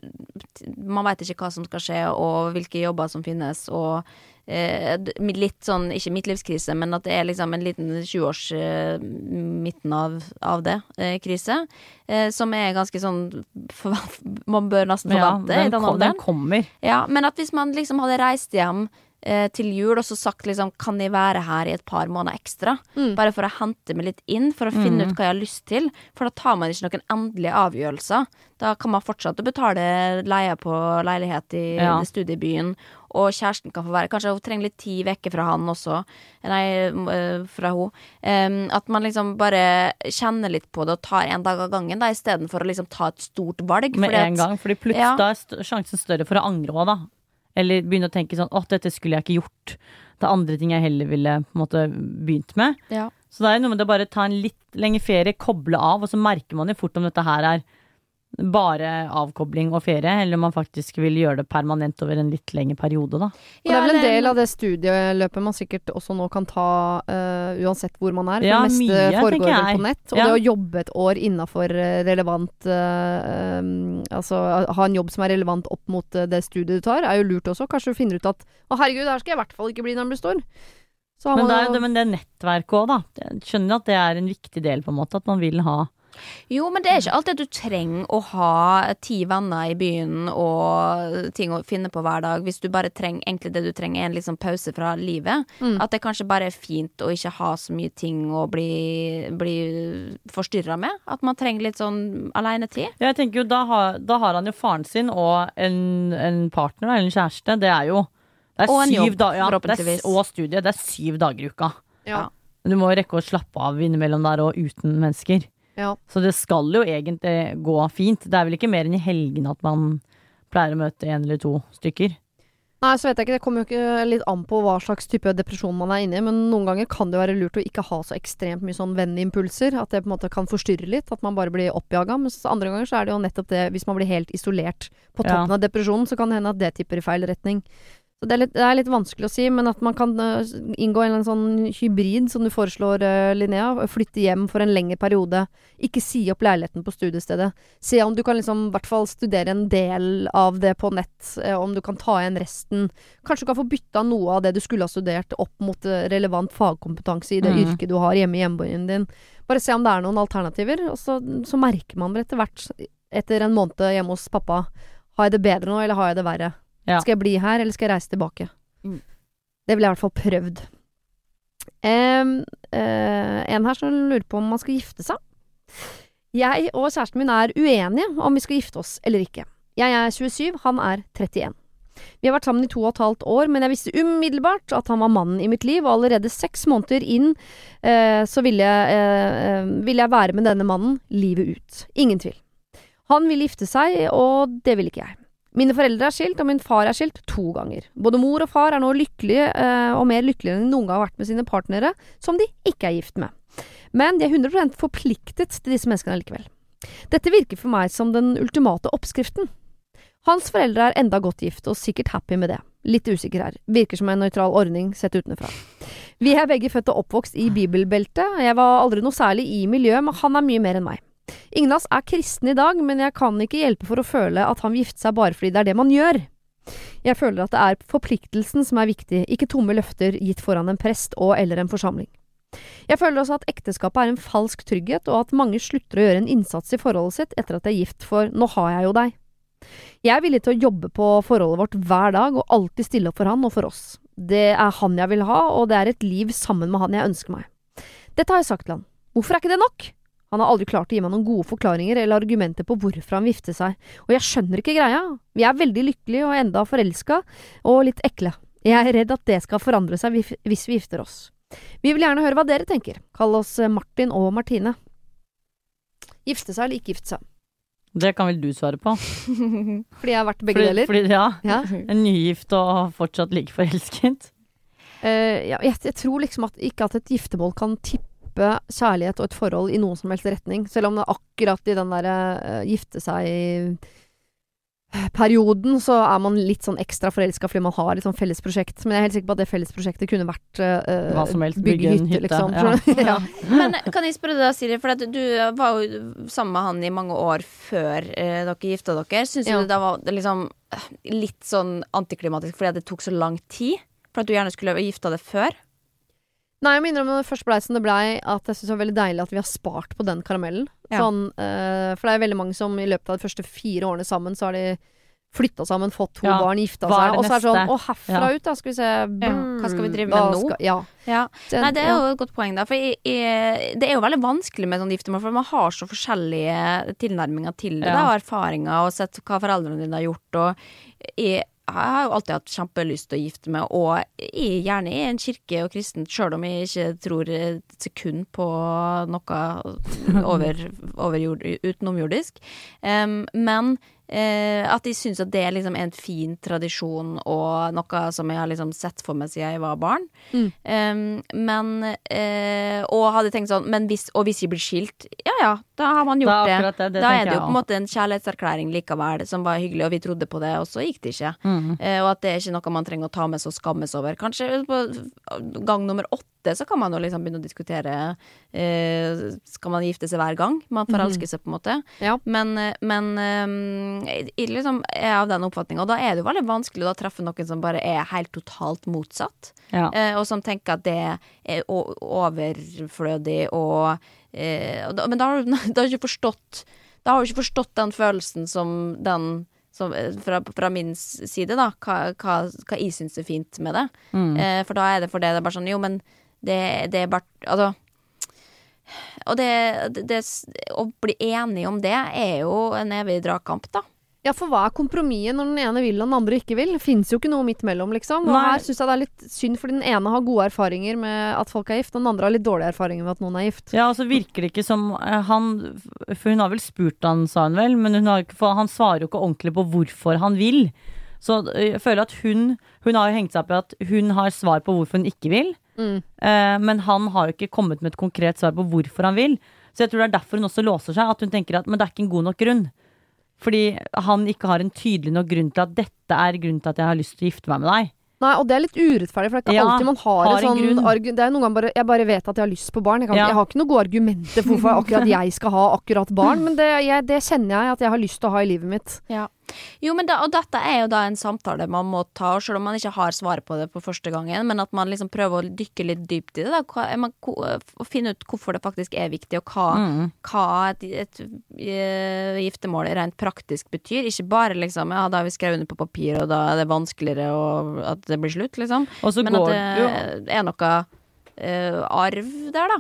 man vet ikke hva som skal skje, og hvilke jobber som finnes, og eh, litt sånn, ikke midtlivskrise, men at det er liksom en liten tjue-års eh, midten av, av det eh, krise, eh, som er ganske sånn for, man bør nesten forvente
ja, den,
i den
kom, den kommer.
Ja, men at hvis man liksom hadde reist hjem eh, til jul, og så sagt liksom, kan jeg være her i et par måneder ekstra, mm. bare for å hente meg litt inn, for å finne mm. ut hva jeg har lyst til, for da tar man ikke noen endelige avgjørelser. Da kan man fortsette å betale leie på leilighet i ja. studiebyen, og kjæresten kan få være, kanskje hun trenger litt ti vekker fra han også, nei, fra hun, um, at man liksom bare kjenner litt på det og tar en dag av gangen, da, i stedet for å liksom ta et stort valg.
Med en gang, fordi plutselig ja. da er st- sjansen større for å angre også, da. Eller begynne å tenke sånn, åh, dette skulle jeg ikke gjort. Det er andre ting jeg heller ville på en måte begynt med.
Ja.
Så det er noe med det bare ta en litt lengre ferie, koble av, og så merker man jo fort om dette her er bare avkobling og ferie, eller om man faktisk vil gjøre det permanent over en litt lengre periode, da.
Og det er vel en del av det studieløpet man sikkert også nå kan ta uh, uansett hvor man er, for
ja,
det meste
mye,
foregår vel på nett. Og
ja.
det å jobbe et år innenfor relevant uh, um, altså ha en jobb som er relevant opp mot uh, det studiet du tar, er jo lurt også. Kanskje du finner ut at å herregud, her skal jeg i hvert fall ikke bli når den blir stor. Så
men,
man,
det er, det, men det er nettverket også, da. Jeg skjønner at det er en viktig del, på en måte, at man vil ha.
Jo, men det er ikke alltid at du trenger å ha ti venner i byen og ting å finne på hver dag. Hvis du bare trenger, egentlig det du trenger er en liksom pause fra livet. Mm. At det kanskje bare er fint å ikke ha så mye ting å bli, bli forstyrret med. At man trenger litt sånn alenetid.
Jeg tenker jo, da har, da har han jo faren sin og en, en partner eller en kjæreste. Det er jo det er
og en
syv
jobb,
da, ja,
forhåpentligvis.
Det er, og studie. Det er syv dager i uka.
Ja.
Du må jo rekke å slappe av innimellom der og uten mennesker.
Ja.
Så det skal jo egentlig gå fint. Det er vel ikke mer enn i helgen at man pleier å møte en eller to stykker.
Nei, så vet jeg ikke. Det kommer jo ikke litt an på hva slags type depresjon man er inne i, men noen ganger kan det være lurt å ikke ha så ekstremt mye sånn venneimpulser, at det på en måte kan forstyrre litt, at man bare blir oppjaget. Men andre ganger så er det jo nettopp det, hvis man blir helt isolert på toppen ja. av depresjonen, så kan det hende at det tipper i feil retning. Så det er, litt, det er litt vanskelig å si, men at man kan uh, inngå en sånn hybrid som du foreslår, uh, Linnea, flytte hjem for en lengre periode, ikke si opp leiligheten på studiestedet, se om du kan liksom i hvert fall studere en del av det på nett, uh, om du kan ta igjen resten, kanskje du kan få bytta noe av det du skulle ha studert opp mot uh, relevant fagkompetanse i det mm. yrket du har hjemme i hjembyen din, bare se om det er noen alternativer, og så, så merker man etter hvert, etter en måned hjemme hos pappa, har jeg det bedre nå, eller har jeg det verre? Ja. Skal jeg bli her, eller skal jeg reise tilbake? Mm. Det ville jeg i hvert fall prøvd. Um, uh, en her som lurer på om man skal gifte seg. Jeg og kjæresten min er uenige om vi skal gifte oss eller ikke. Jeg er tjuesyv, han er trettien. Vi har vært sammen i to og et halvt år, men jeg visste umiddelbart at han var mannen i mitt liv, og allerede seks måneder inn eh, så ville jeg, eh, ville jeg være med denne mannen livet ut. Ingen tvil. Han vil gifte seg, og det vil ikke jeg. Mine foreldre er skilt, og min far er skilt to ganger. Både mor og far er nå lykkelige, eh, og mer lykkelige enn de noen gang har vært med sine partnere, som de ikke er gift med. Men de er hundre prosent forpliktet til disse menneskene likevel. Dette virker for meg som den ultimate oppskriften. Hans foreldre er enda godt gift, og sikkert happy med det. Litt usikker her. Virker som en nøytral ordning sett utenfra. Vi er begge født og oppvokst i bibelbeltet. Jeg var aldri noe særlig i miljøet, men han er mye mer enn meg. Ingen av oss er kristne i dag, men jeg kan ikke hjelpe for å føle at han vil gifte seg bare fordi det er det man gjør. Jeg føler at det er forpliktelsen som er viktig, ikke tomme løfter gitt foran en prest og eller en forsamling. Jeg føler også at ekteskapet er en falsk trygghet, og at mange slutter å gjøre en innsats i forholdet sitt etter at de er gift, for nå har jeg jo deg. Jeg er villig til å jobbe på forholdet vårt hver dag, og alltid stille opp for han og for oss. Det er han jeg vil ha, og det er et liv sammen med han jeg ønsker meg. Dette har jeg sagt til han. Hvorfor er ikke det nok? Han har aldri klart å gi meg noen gode forklaringer eller argumenter på hvorfor han gifter seg, og jeg skjønner ikke greia. Vi er veldig lykkelige og enda forelsket, og litt ekle. Jeg er redd at det skal forandre seg hvis vi gifter oss. Vi vil gjerne høre hva dere tenker. Kall oss Martin og Martine. Gifte seg eller ikke gifte seg?
Det kan vel du svare på.
Fordi jeg har vært begge
fordi,
deler?
Fordi, ja.
ja.
En nygift og fortsatt like forelsket.
Uh, ja, jeg, jeg tror liksom at ikke at et giftermål kan tippe kjærlighet og et forhold i noen som helst retning. Selv om det akkurat i den der uh, gifte seg perioden så er man litt sånn ekstra forelsket fordi man har et sånn felles prosjekt. Men jeg er helt sikker på at det felles prosjektet kunne vært uh,
hva som helst,
bygge hytte,
hytte,
liksom.
Ja.
ja. Men kan jeg spørre deg da, Siri, for at du var jo sammen med han i mange år før uh, dere gifta dere. Syns
ja.
du det var liksom litt sånn antiklimatisk fordi at det tok så lang tid? For at du gjerne skulle gifta det før?
Nei, jeg minner om det først ble som det ble, at jeg synes det var veldig deilig at vi har spart på den karamellen. Ja. Sånn, uh, for det er veldig mange som i løpet av de første fire årene sammen, så har de flytta sammen, fått to ja. barn, gifta seg, og så er det sånn, å herfra ja. ut da, skal vi se, brrr,
ja. Hva skal vi drive med nå?
Skal, ja.
ja. Nei, det er jo et godt poeng da, for jeg, jeg, det er jo veldig vanskelig med sånn giftermål, for man har så forskjellige tilnærminger til det, ja. da, erfaringer, og sett hva foreldrene dine har gjort, og jeg Jeg har jo alltid hatt kjempelyst til å gifte meg, og jeg er gjerne i en kirke og kristen, selv om jeg ikke tror et sekund på noe over, over jord, utenomjordisk. Um, men uh, at jeg synes at det er liksom en fin tradisjon, og noe som jeg har liksom sett for meg siden jeg var barn. Mm. Um, men, uh, og hadde tenkt sånn, men hvis, og hvis jeg blir skilt, ja ja, da har man gjort det. det. det da er det jo på en måte en kjærlighetserklæring likevel, som var hyggelig, og vi trodde på det, og så gikk det ikke. Mm. Uh, og at det er ikke noe man trenger å ta med seg og skammes over. Kanskje på gang nummer åtte så kan man jo liksom begynne å diskutere uh, skal man gifte seg hver gang man forelsker seg på en måte. Ja. Men, men um, jeg liksom er av den oppfatningen, og da er det jo veldig vanskelig å treffe noen som bare er helt totalt motsatt, ja. uh, og som tenker at det er overflødig og, uh, og da, men da har du da har ikke forstått da har du ikke forstått den følelsen som den som, fra, fra min side da, hva, hva, hva jeg synes er fint med det. Mm. Eh, for da er det for det, det er bare sånn, jo, men det, det er bare, altså, og det, det, det, å bli enig om det er jo en evig dragkamp da.
Ja, for hva er kompromisset når den ene vil og den andre ikke vil? Det finnes jo ikke noe midt mellom, liksom. Og
Nei.
her synes jeg det er litt synd, for den ene har gode erfaringer med at folk er gift, og den andre har litt dårlige erfaringer med at noen er gift.
Ja, og så virker det ikke som han, for hun har vel spurt han, sa hun vel, men hun har, for han svarer jo ikke ordentlig på hvorfor han vil. Så jeg føler at hun, hun har jo hengt seg opp i at hun har svar på hvorfor hun ikke vil, mm. eh, men han har jo ikke kommet med et konkret svar på hvorfor han vil. Så jeg tror det er derfor hun også låser seg, at hun tenker at men det er ikke en god nok grunn. Fordi han ikke har en tydelig nok grunn til at dette er grunnen til at jeg har lyst til å gifte meg med deg.
Nei, og det er litt urettferdig, for det er ikke
ja,
alltid man har,
har
en sånn
grunn.
argu- Det er noen ganger bare, jeg bare vet at jeg har lyst på barn. Jeg, kan,
Ja.
jeg har ikke noen gode argumenter for hvorfor akkurat jeg skal ha akkurat barn, men det, jeg, det kjenner jeg at jeg har lyst til å ha i livet mitt.
Ja. Jo, men da, og dette er jo da en samtale man må ta, selv om man ikke har svaret på det på første gangen, men at man liksom prøver å dykke litt dypt i det da, hva, man, og finne ut hvorfor det faktisk er viktig, og hva, mm. hva et, et, et giftermål rent praktisk betyr. Ikke bare liksom, ja, da har vi skrevet under på papir, og da er det vanskeligere og at det blir slutt, liksom.
Og så
men
går
at det
jo
er noe uh, arv der, da.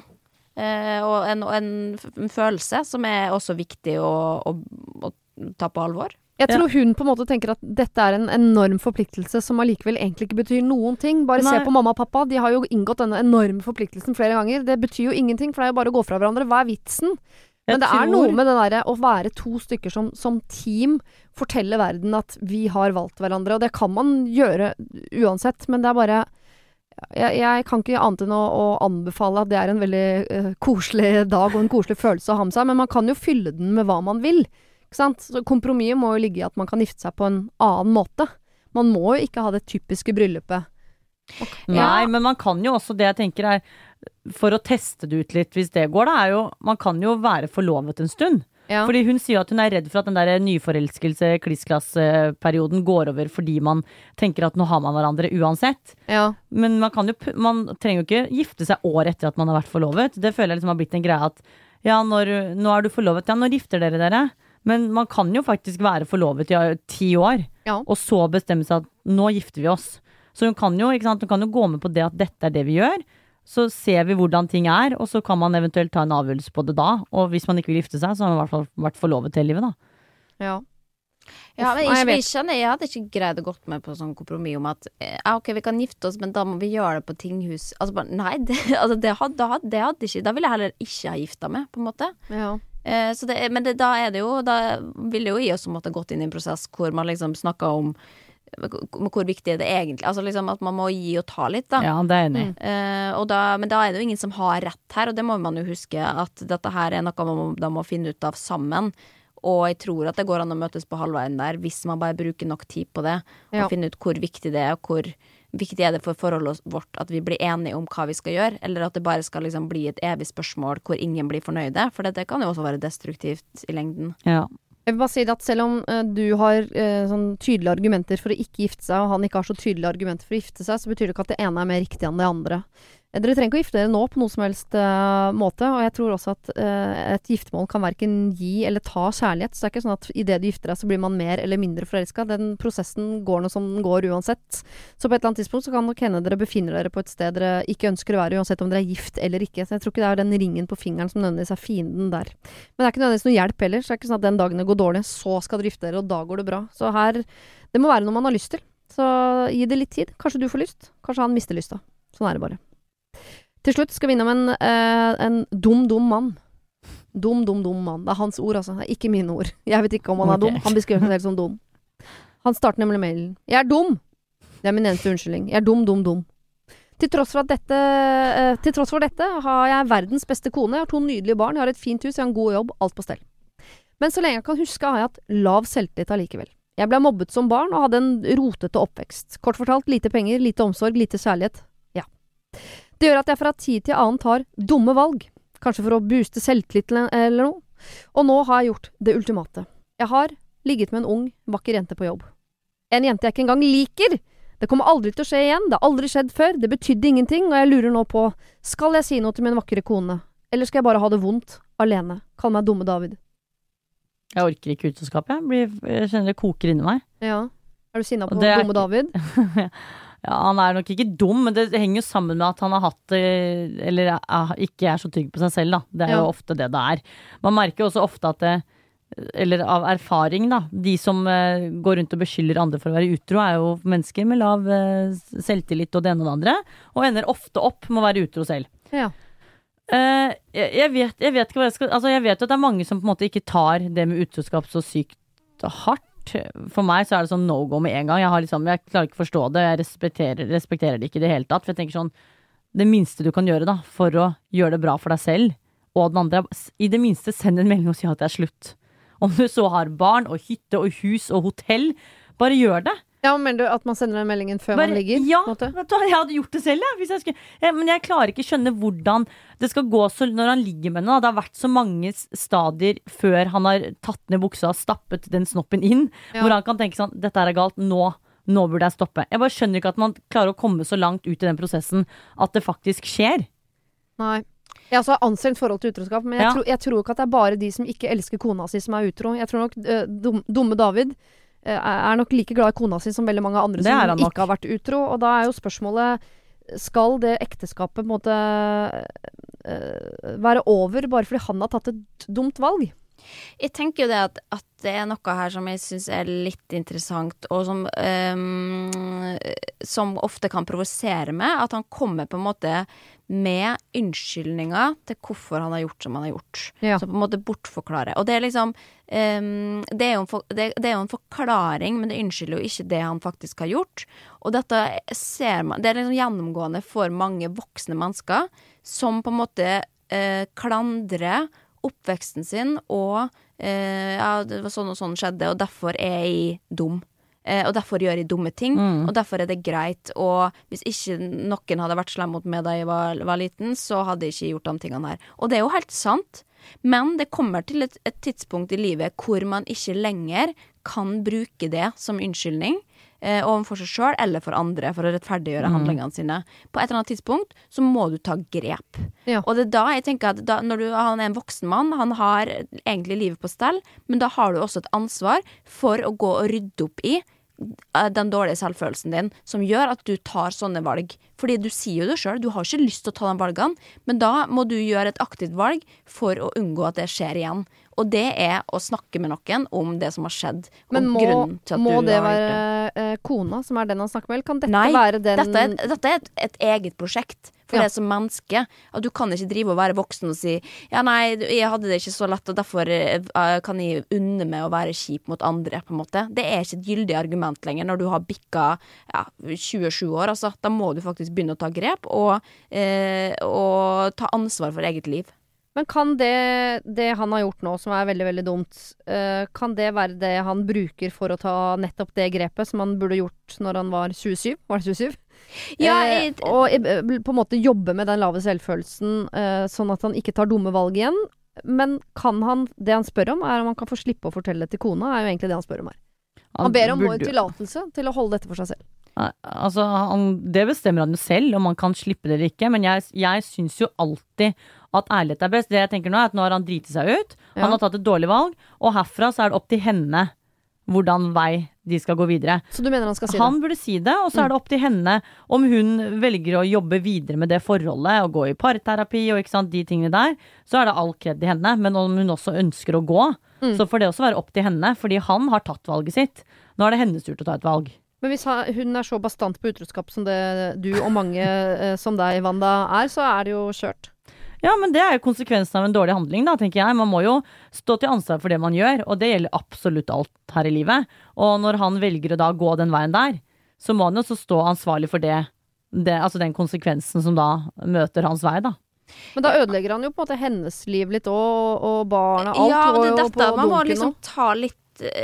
Eh, og en, en, en følelse som er også viktig å, å, å ta på alvor.
Jeg tror hun på en måte tenker at dette er en enorm forpliktelse som allikevel egentlig ikke betyr noen ting. Bare
Nei.
se på mamma og pappa, de har jo inngått denne enorme forpliktelsen flere ganger. Det betyr jo ingenting, for det er jo bare å gå fra hverandre. Hva er vitsen? Men
Jeg
det er
tror-
noe med det der å være to stykker som, som team forteller verden at vi har valgt hverandre, og det kan man gjøre uansett, men det er bare jeg, jeg kan ikke annet enn å, å anbefale at det er en veldig uh, koselig dag og en koselig følelse å ha med seg, men man kan jo fylle den med hva man vil. Ikke sant? Så kompromisset må jo ligge i at man kan gifte seg på en annen måte. Man må jo ikke ha det typiske bryllupet.
Okay. Nei, men man kan jo også, det jeg tenker er, for å teste det ut litt, hvis det går da, er jo, man kan jo være forlovet en stund.
Ja.
Fordi hun sier at hun er redd for at den der nyforelskelse, klissklassperioden går over fordi man tenker at nå har man hverandre uansett.
Ja.
Men man kan jo, man trenger jo ikke gifte seg år etter at man har vært forlovet. Det føler jeg liksom har blitt en greie at, ja, når, nå er du forlovet, ja, når gifter dere dere? Men man kan jo faktisk være forlovet i ti år,
ja.
og så bestemme seg at nå gifter vi oss. Så hun kan jo, ikke sant, hun kan jo gå med på det at dette er det vi gjør, så ser vi hvordan ting er, og så kan man eventuelt ta en avgjørelse på det da, og hvis man ikke vil gifte seg, så har man i hvert fall vært forlovet hele livet da.
Ja.
Ja, men
Uff,
ikke,
jeg
jeg, kjenner, jeg hadde ikke greid å gått med på sånn kompromiss om at ja, ok, vi kan gifte oss, men da må vi gjøre det på tinghus. Altså, bare, nei, det, altså, det, hadde, det, hadde, det hadde ikke, da ville jeg heller ikke ha gifta meg, på en måte.
Ja.
Eh, så det, men det, da er det jo, da ville jo jeg også måtte gått inn i en prosess hvor man liksom snakket om hvor viktig er det egentlig, altså liksom at man må gi og ta litt da.
Ja, det er enig.
Mm. Eh, og da, men da er det jo ingen som har rett her, og det må man jo huske at dette her er noe man må, da må finne ut av sammen. Og jeg tror at det går an å møtes på halvveien der hvis man bare bruker nok tid på det,
Ja.
og finne ut hvor viktig det er, og hvor viktig er det for forholdet vårt at vi blir enige om hva vi skal gjøre, eller at det bare skal liksom bli et evig spørsmål hvor ingen blir fornøyde, for det, det kan jo også være destruktivt i lengden.
Ja.
Jeg vil bare si at selv om uh, du har uh, sånn tydelige argumenter for å ikke gifte seg, og han ikke har så tydelige argumenter for å gifte seg, så betyr det ikke at det ene er mer riktig enn det andre. Dere trenger ikke å gifte dere nå på noe som helst uh, måte, og jeg tror også at uh, et giftermål kan hverken gi eller ta kjærlighet, så det er ikke sånn at i det du gifter deg så blir man mer eller mindre forelsket. Den prosessen går noe som den går uansett. Så på et eller annet tidspunkt så kan nok hende dere befinner dere på et sted dere ikke ønsker å være, uansett om dere er gift eller ikke. Så jeg tror ikke det er den ringen på fingeren som nødvendigvis er fienden der. Men det er ikke nødvendigvis noe hjelp heller, så det er ikke sånn at den dagen det går dårlig, så skal dere gifte dere, og da går det bra. Så her, det må være noe man har lyst til. Så gi det litt tid. Kanskje du får lyst, kanskje han mister lyst da. Sånn er det bare. Til slutt skal vi innom en, eh, en dum, dum mann. Dum, dum, dum mann. Det er hans ord, altså. Det er ikke mine ord. Jeg vet ikke om han er
Ok.
dum. Han beskriver seg selv som dum. Han starter nemlig mailen. Jeg er dum! Det er min eneste unnskyldning. Jeg er dum, dum, dum. Til tross for, at dette, eh, til tross for dette har jeg verdens beste kone. Jeg har to nydelige barn, jeg har et fint hus, jeg har en god jobb. Alt på stell. Men så lenge jeg kan huske har jeg hatt lav selvtillit allikevel. Jeg ble mobbet som barn og hadde en rotete oppvekst. Kort fortalt, lite penger, lite omsorg, lite kjærlighet. Ja. Det gjør at jeg fra tid til annen tar dumme valg. Kanskje for å booste selvtillit eller noe. Og nå har jeg gjort det ultimate. Jeg har ligget med en ung, vakker jente på jobb. En jente jeg ikke engang liker! Det kommer aldri til å skje igjen. Det har aldri skjedd før. Det betydde ingenting, og jeg lurer nå på, skal jeg si noe til min vakre kone? Eller skal jeg bare ha det vondt, alene? Kall meg dumme David.
Jeg orker ikke utroskap, jeg. Blir, jeg kjenner det koker inni meg.
Ja. Er du sinna på
er,
dumme David?
Ja, han er nok ikke dum, men det henger jo sammen med at han har hatt eller er, ikke er så trygg på seg selv, da. Det er
Ja.
jo ofte det det er. Man merker jo også ofte at det, eller av erfaring, da, de som uh, går rundt og beskylder andre for å være utro, er jo mennesker med lav uh, selvtillit og det ene og det andre, og ender ofte opp med å være utro selv.
Ja.
Uh, jeg, jeg, vet, jeg vet ikke hva jeg skal Altså, jeg vet jo at det er mange som på en måte ikke tar det med utroskap så sykt hardt. For meg så er det sånn no-go med en gang. Jeg, har liksom, jeg klarer ikke å forstå det. Jeg respekterer, respekterer det ikke i det hele tatt. For jeg tenker sånn, det minste du kan gjøre da, for å gjøre det bra for deg selv, og den andre, i det minste send en melding og si at det er slutt. Om du så har barn og hytte og hus og hotell, bare gjør det.
Ja, men mener du at man sender den meldingen før
Bare,
man ligger?
ja,
på en måte?
vet du hva, jeg hadde gjort det selv, ja, hvis jeg skulle, ja, men jeg klarer ikke skjønne hvordan det skal gå så, når han ligger med henne. Det har vært så mange stadier før han har tatt ned buksa og stappet den snoppen inn,
Ja.
hvor han kan tenke sånn, dette er galt, nå, nå burde jeg stoppe. Jeg bare skjønner ikke at man klarer å komme så langt ut i den prosessen at det faktisk skjer.
Nei. Jeg har også anstrengt forhold til utroskap, men jeg,
Ja.
tror, jeg tror ikke at det er bare de som ikke elsker kona si som er utro. Jeg tror nok uh, dum, dumme David uh, er nok like glad i kona si som veldig mange andre
Det er
som
han nok.
ikke har vært utro. Og da er jo spørsmålet, skal det ekteskapet på en måte uh, være over bare fordi han har tatt et dumt valg?
Jeg tenker jo det at, at det er noe her som jeg synes er litt interessant, og som, um, som ofte kan provosere meg, at han kommer på en måte med unnskyldninger til hvorfor han har gjort som han har gjort.
Ja.
Så på en måte bortforklare. Og det er liksom, um, det, er jo en for, det, det er jo en forklaring, men det unnskylder jo ikke det han faktisk har gjort. Og dette ser man, det er liksom gjennomgående for mange voksne mennesker, som på en måte uh, klandrer oppveksten sin, og eh, ja, det var sånn og sånn skjedde, og derfor er jeg dum. Eh, og derfor gjør jeg dumme ting, mm. og derfor er det greit. Og hvis ikke noen hadde vært slem mot meg da jeg var, var liten, så hadde jeg ikke gjort de tingene her. Og det er jo helt sant, men det kommer til et, et tidspunkt i livet hvor man ikke lenger kan bruke det som unnskyldning, eh, overfor seg selv eller for andre, for å rettferdiggjøre mm. handlingene sine. På et eller annet tidspunkt så må du ta grep. Ja. Og det er da jeg tenker at da, når du, han er en voksen mann, han har egentlig livet på stell, men da har du også et ansvar for å gå og rydde opp i den dårlige selvfølelsen din, som gjør at du tar sånne valg. Fordi du sier jo det selv, du har ikke lyst til å ta de valgene, men da må du gjøre et aktivt valg for å unngå at det skjer igjen. Og det er å snakke med noen om det som har skjedd.
Men må, må det være eh, kona som er den han snakker med, eller kan dette Nei, være den...
dette er, dette er et, et eget prosjekt for ja. det som menneske. At du kan ikke drive og være voksen og si ja nei, jeg hadde det ikke så lett, og derfor uh, kan jeg unne med å være kjip mot andre, på en måte. Det er ikke et gyldig argument lenger når du har bikka ja, tjuesju år. Altså, da må du faktisk begynne å ta grep og, uh, og ta ansvar for eget liv.
Men kan det, det han har gjort nå, som er veldig, veldig dumt, uh, kan det være det han bruker for å ta nettopp det grepet som han burde gjort når han var tjuesyv? Var det tjuesyv? Ja, jeg... eh, og uh, på en måte jobbe med den lave selvfølelsen, uh, sånn at han ikke tar dumme valg igjen. Men kan han, det han spør om, er om han kan få slippe å fortelle det til kona, er jo egentlig det han spør om her. Han ber om vår tillatelse til å holde dette for seg selv.
Altså, han, det bestemmer han jo selv, om han kan slippe det eller ikke. Men jeg, jeg synes jo alltid at ærlighet er best. Det jeg tenker nå er at nå har han driti seg ut, ja. Han har tatt et dårlig valg, og herfra så er det opp til henne hvordan vei de skal gå videre.
Så du mener han skal si det?
Han burde si det, og så er det opp til henne om hun velger å jobbe videre med det forholdet, og gå i parterapi og ikke sant, de tingene der, så er det all kred i henne. Men om hun også ønsker å gå, mm. så får det også være opp til henne, fordi han har tatt valget sitt. Nå er det hennes tur til å ta et valg.
Men hvis hun er så bastant på utroskap som det du og mange eh, som deg, Wanda, er, så er det jo kjørt.
Ja, men det er jo konsekvensen av en dårlig handling, da, tenker jeg. Man må jo stå til ansvar for det man gjør, og det gjelder absolutt alt her i livet. Og når han velger å da gå den veien der, så må han jo så stå ansvarlig for det, det, altså den konsekvensen som da møter hans vei, da.
Men da ødelegger han jo på en måte hennes liv litt, og, og barna, alt.
Ja, og det er
og,
dette,
og
man må liksom ta litt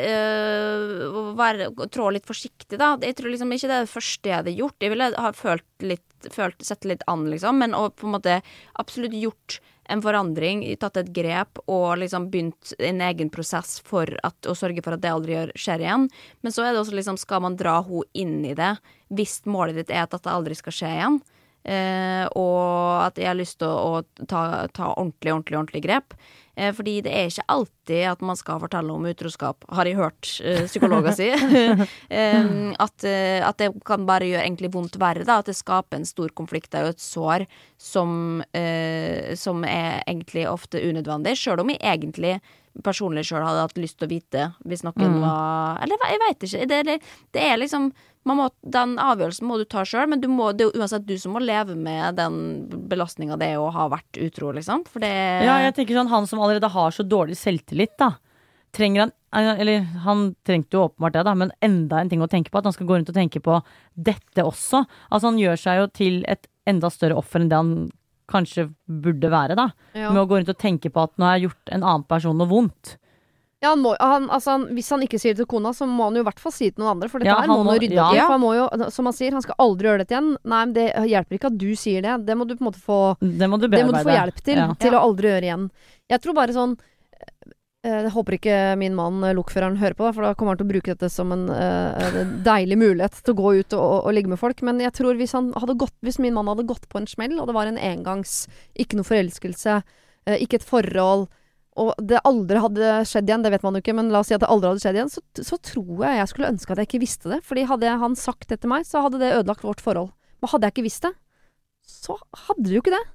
Uh, være, trå litt forsiktig da. Jeg tror liksom ikke det er det første jeg hadde gjort. Jeg ville ha følt litt følt, sett litt an liksom, men å på en måte absolutt gjort en forandring, tatt et grep og liksom begynt en egen prosess for at, å sørge for at det aldri gjør, skjer igjen. Men så er det også liksom, skal man dra henne inn i det hvis målet ditt er at dette aldri skal skje igjen, uh, og at jeg har lyst til å, å ta, ta ordentlig, ordentlig, ordentlig grep. Fordi det er ikke alltid at man skal fortelle om utroskap, har jeg hørt uh, psykologer si. um, at, uh, at det kan bare gjøre egentlig vondt verre, da. At det skaper en stor konflikt og et sår som, uh, som er egentlig ofte unødvendig, selv om jeg egentlig personlig selv hadde hatt lyst til å vite hvis noen mm. var Eller jeg vet ikke. Det, det, det er liksom man må, den avgjørelsen må du ta selv, men du må, det er jo uansett du som må leve med den belastningen det er å ha vært utro, liksom. For det
Ja, jeg tenker sånn, han som allerede har så dårlig selvtillit, da. Trenger han Eller han trengte jo åpenbart det, da, men enda en ting å tenke på, at han skal gå rundt og tenke på dette også. Altså, han gjør seg jo til et enda større offer enn det han kanskje burde være, da. Ja. Med å gå rundt og tenke på at nå har jeg gjort en annen person noe vondt.
Ja, han må, han, altså han, hvis han ikke sier det til kona, så må han jo i hvert fall si det til noen andre, for dette
ja,
her må han jo rydde
ja.
opp i. For han må jo, som han sier, han skal aldri gjøre dette igjen. Nei, men det hjelper ikke at du sier det. Det må du på en måte få,
det må du,
det må du få hjelp til,
ja.
til å aldri gjøre igjen. Jeg tror bare sånn, jeg håper ikke min mann, lokføreren, hører på det, for da kommer han til å bruke dette som en uh, deilig mulighet til å gå ut og, og, og ligge med folk. Men jeg tror hvis, han hadde gått, hvis min mann hadde gått på en smell, og det var en engangs, ikke noe forelskelse, uh, ikke et forhold, og det aldri hadde skjedd igjen, det vet man jo ikke, men la oss si at det aldri hadde skjedd igjen, så, så tror jeg jeg skulle ønske at jeg ikke visste det. Fordi hadde han sagt det til meg, så hadde det ødelagt vårt forhold. Men hadde jeg ikke visst det, så hadde det jo ikke det.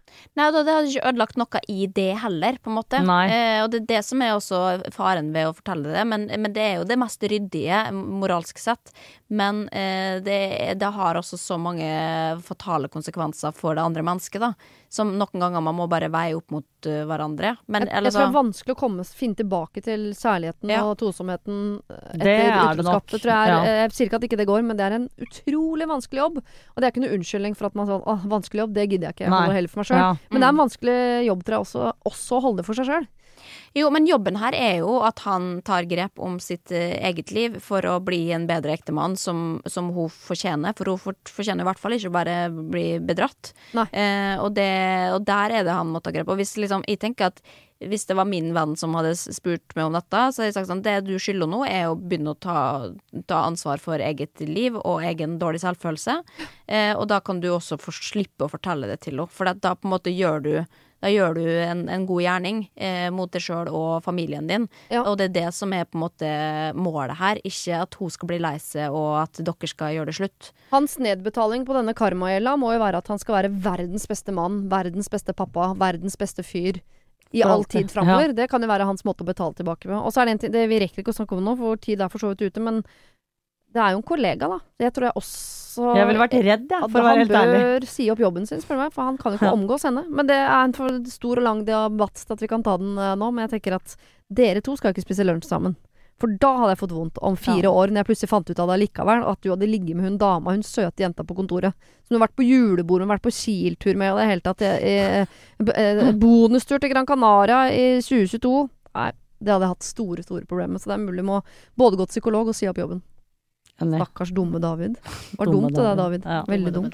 Nei, det hadde ikke ødelagt noe i det heller, på en måte. Eh, og det er det som er også faren ved å fortelle det, men, men det er jo det mest ryddige, moralsk sett. Men eh, det, det har også så mange fatale konsekvenser for det andre mennesket, da. Som noen ganger man må bare veie opp mot uh, hverandre. Men,
jeg, jeg tror det er vanskelig å komme, finne tilbake til særligheten ja. og tosomheten etter utroskapet, tror jeg. Er, ja. Jeg sier ikke at ikke det går, men det er en utrolig vanskelig jobb. Og det er ikke noe unnskyldning for at man sånn, åh, vanskelig jobb, det gidder jeg ikke, jeg holder heller for meg selv. Ja. Men det er en vanskelig jobb, tror jeg, også, også å holde det for seg selv.
Jo, men jobben her er jo at han tar grep om sitt uh, eget liv for å bli en bedre ektemann som, som hun fortjener. For hun for, fortjener i hvert fall ikke bare bli bedratt. Eh, og, det, og der er det han må ta grep. Og hvis liksom, jeg tenker at hvis det var min venn som hadde spurt meg om dette, så hadde jeg sagt sånn, det du skylder nå er å begynne å ta, ta ansvar for eget liv og egen dårlig selvfølelse. Eh, og da kan du også få slippe å fortelle det til henne. For da på en måte gjør du Da gjør du en, en god gjerning eh, mot deg selv og familien din. Ja. Og det er det som er på en måte målet her. Ikke at hun skal bli lei seg og at dere skal gjøre det slutt.
Hans nedbetaling på denne karma-gjelda må jo være at han skal være verdens beste mann, verdens beste pappa, verdens beste fyr i all tid fremover. Ja. Det kan jo være hans måte å betale tilbake med. Og så er det en ting, det vi rekker ikke å snakke om nå, for tid er for så vidt ute, men det er jo en kollega, da. Det tror jeg også
Jeg ville vært redd, ja, for å være helt ærlig.
Han bør si opp jobben sin, spør meg, for han kan jo ikke omgås henne. Men det er en for stor og lang debatt at vi kan ta den uh, nå, men jeg tenker at dere to skal ikke spise lunsj sammen. For da hadde jeg fått vondt om fire ja. år, når jeg plutselig fant ut av det likevel, at du hadde ligget med hun dama, hun søte jenta på kontoret, som du har vært på julebord, hun har vært på Kiel-tur med, og det hele tatt, eh, eh, bonustur til Gran Canaria i tjue tjueto. Nei, det hadde jeg hatt store, store problemer, så det er mulig må både gå til psykolog og si opp jobben. Stakkars dumme David. Var dumme dumt det der, David. Ja, veldig dumt.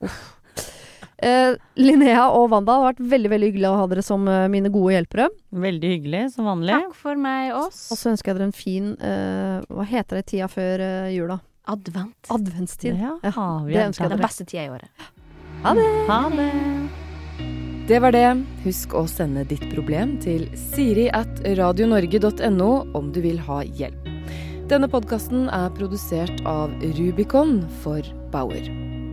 eh, Linnea og Wanda, det har vært veldig, veldig hyggelig å ha dere som uh, mine gode hjelpere.
Veldig hyggelig, som vanlig.
Takk for meg, oss.
Og så ønsker jeg dere en fin, uh, hva heter det tida før uh, jula?
Advent.
Adventstid.
Ja,
ja,
det ønsker jeg dere. Den beste tida i året.
Ha det!
Ha det!
Det var det. Husk å sende ditt problem til siri at radionorge punktum no om du vil ha hjelp. Denne podcasten er produsert av Rubicon for Bauer.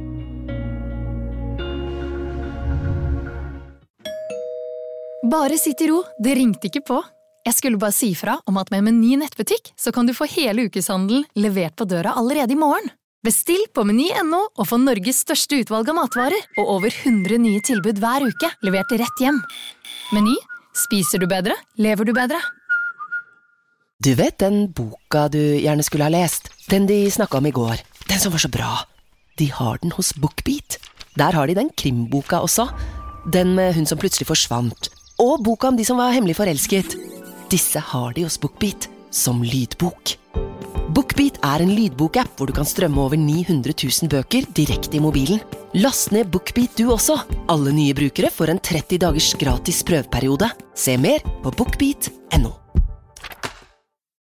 Bare sitt i ro, det ringte ikke på. Jeg skulle bare si fra om at med Meny nettbutikk så kan du få hele ukeshandelen levert på døra allerede i morgen. Bestill på meny punktum no og få Norges største utvalg av matvarer og over hundre nye tilbud hver uke, levert rett hjem. Meny, spiser du bedre, lever du bedre.
Du vet den boka du gjerne skulle ha lest? Den de snakket om i går. Den som var så bra. De har den hos BookBeat. Der har de den krimboka også. Den med hun som plutselig forsvant. Og boka om de som var hemmelig forelsket. Disse har de hos BookBeat som lydbok. BookBeat er en lydbokapp hvor du kan strømme over ni hundre tusen bøker direkte i mobilen. Last ned BookBeat du også. Alle nye brukere får en tretti dagers gratis prøveperiode. Se mer på bookbeat punktum no.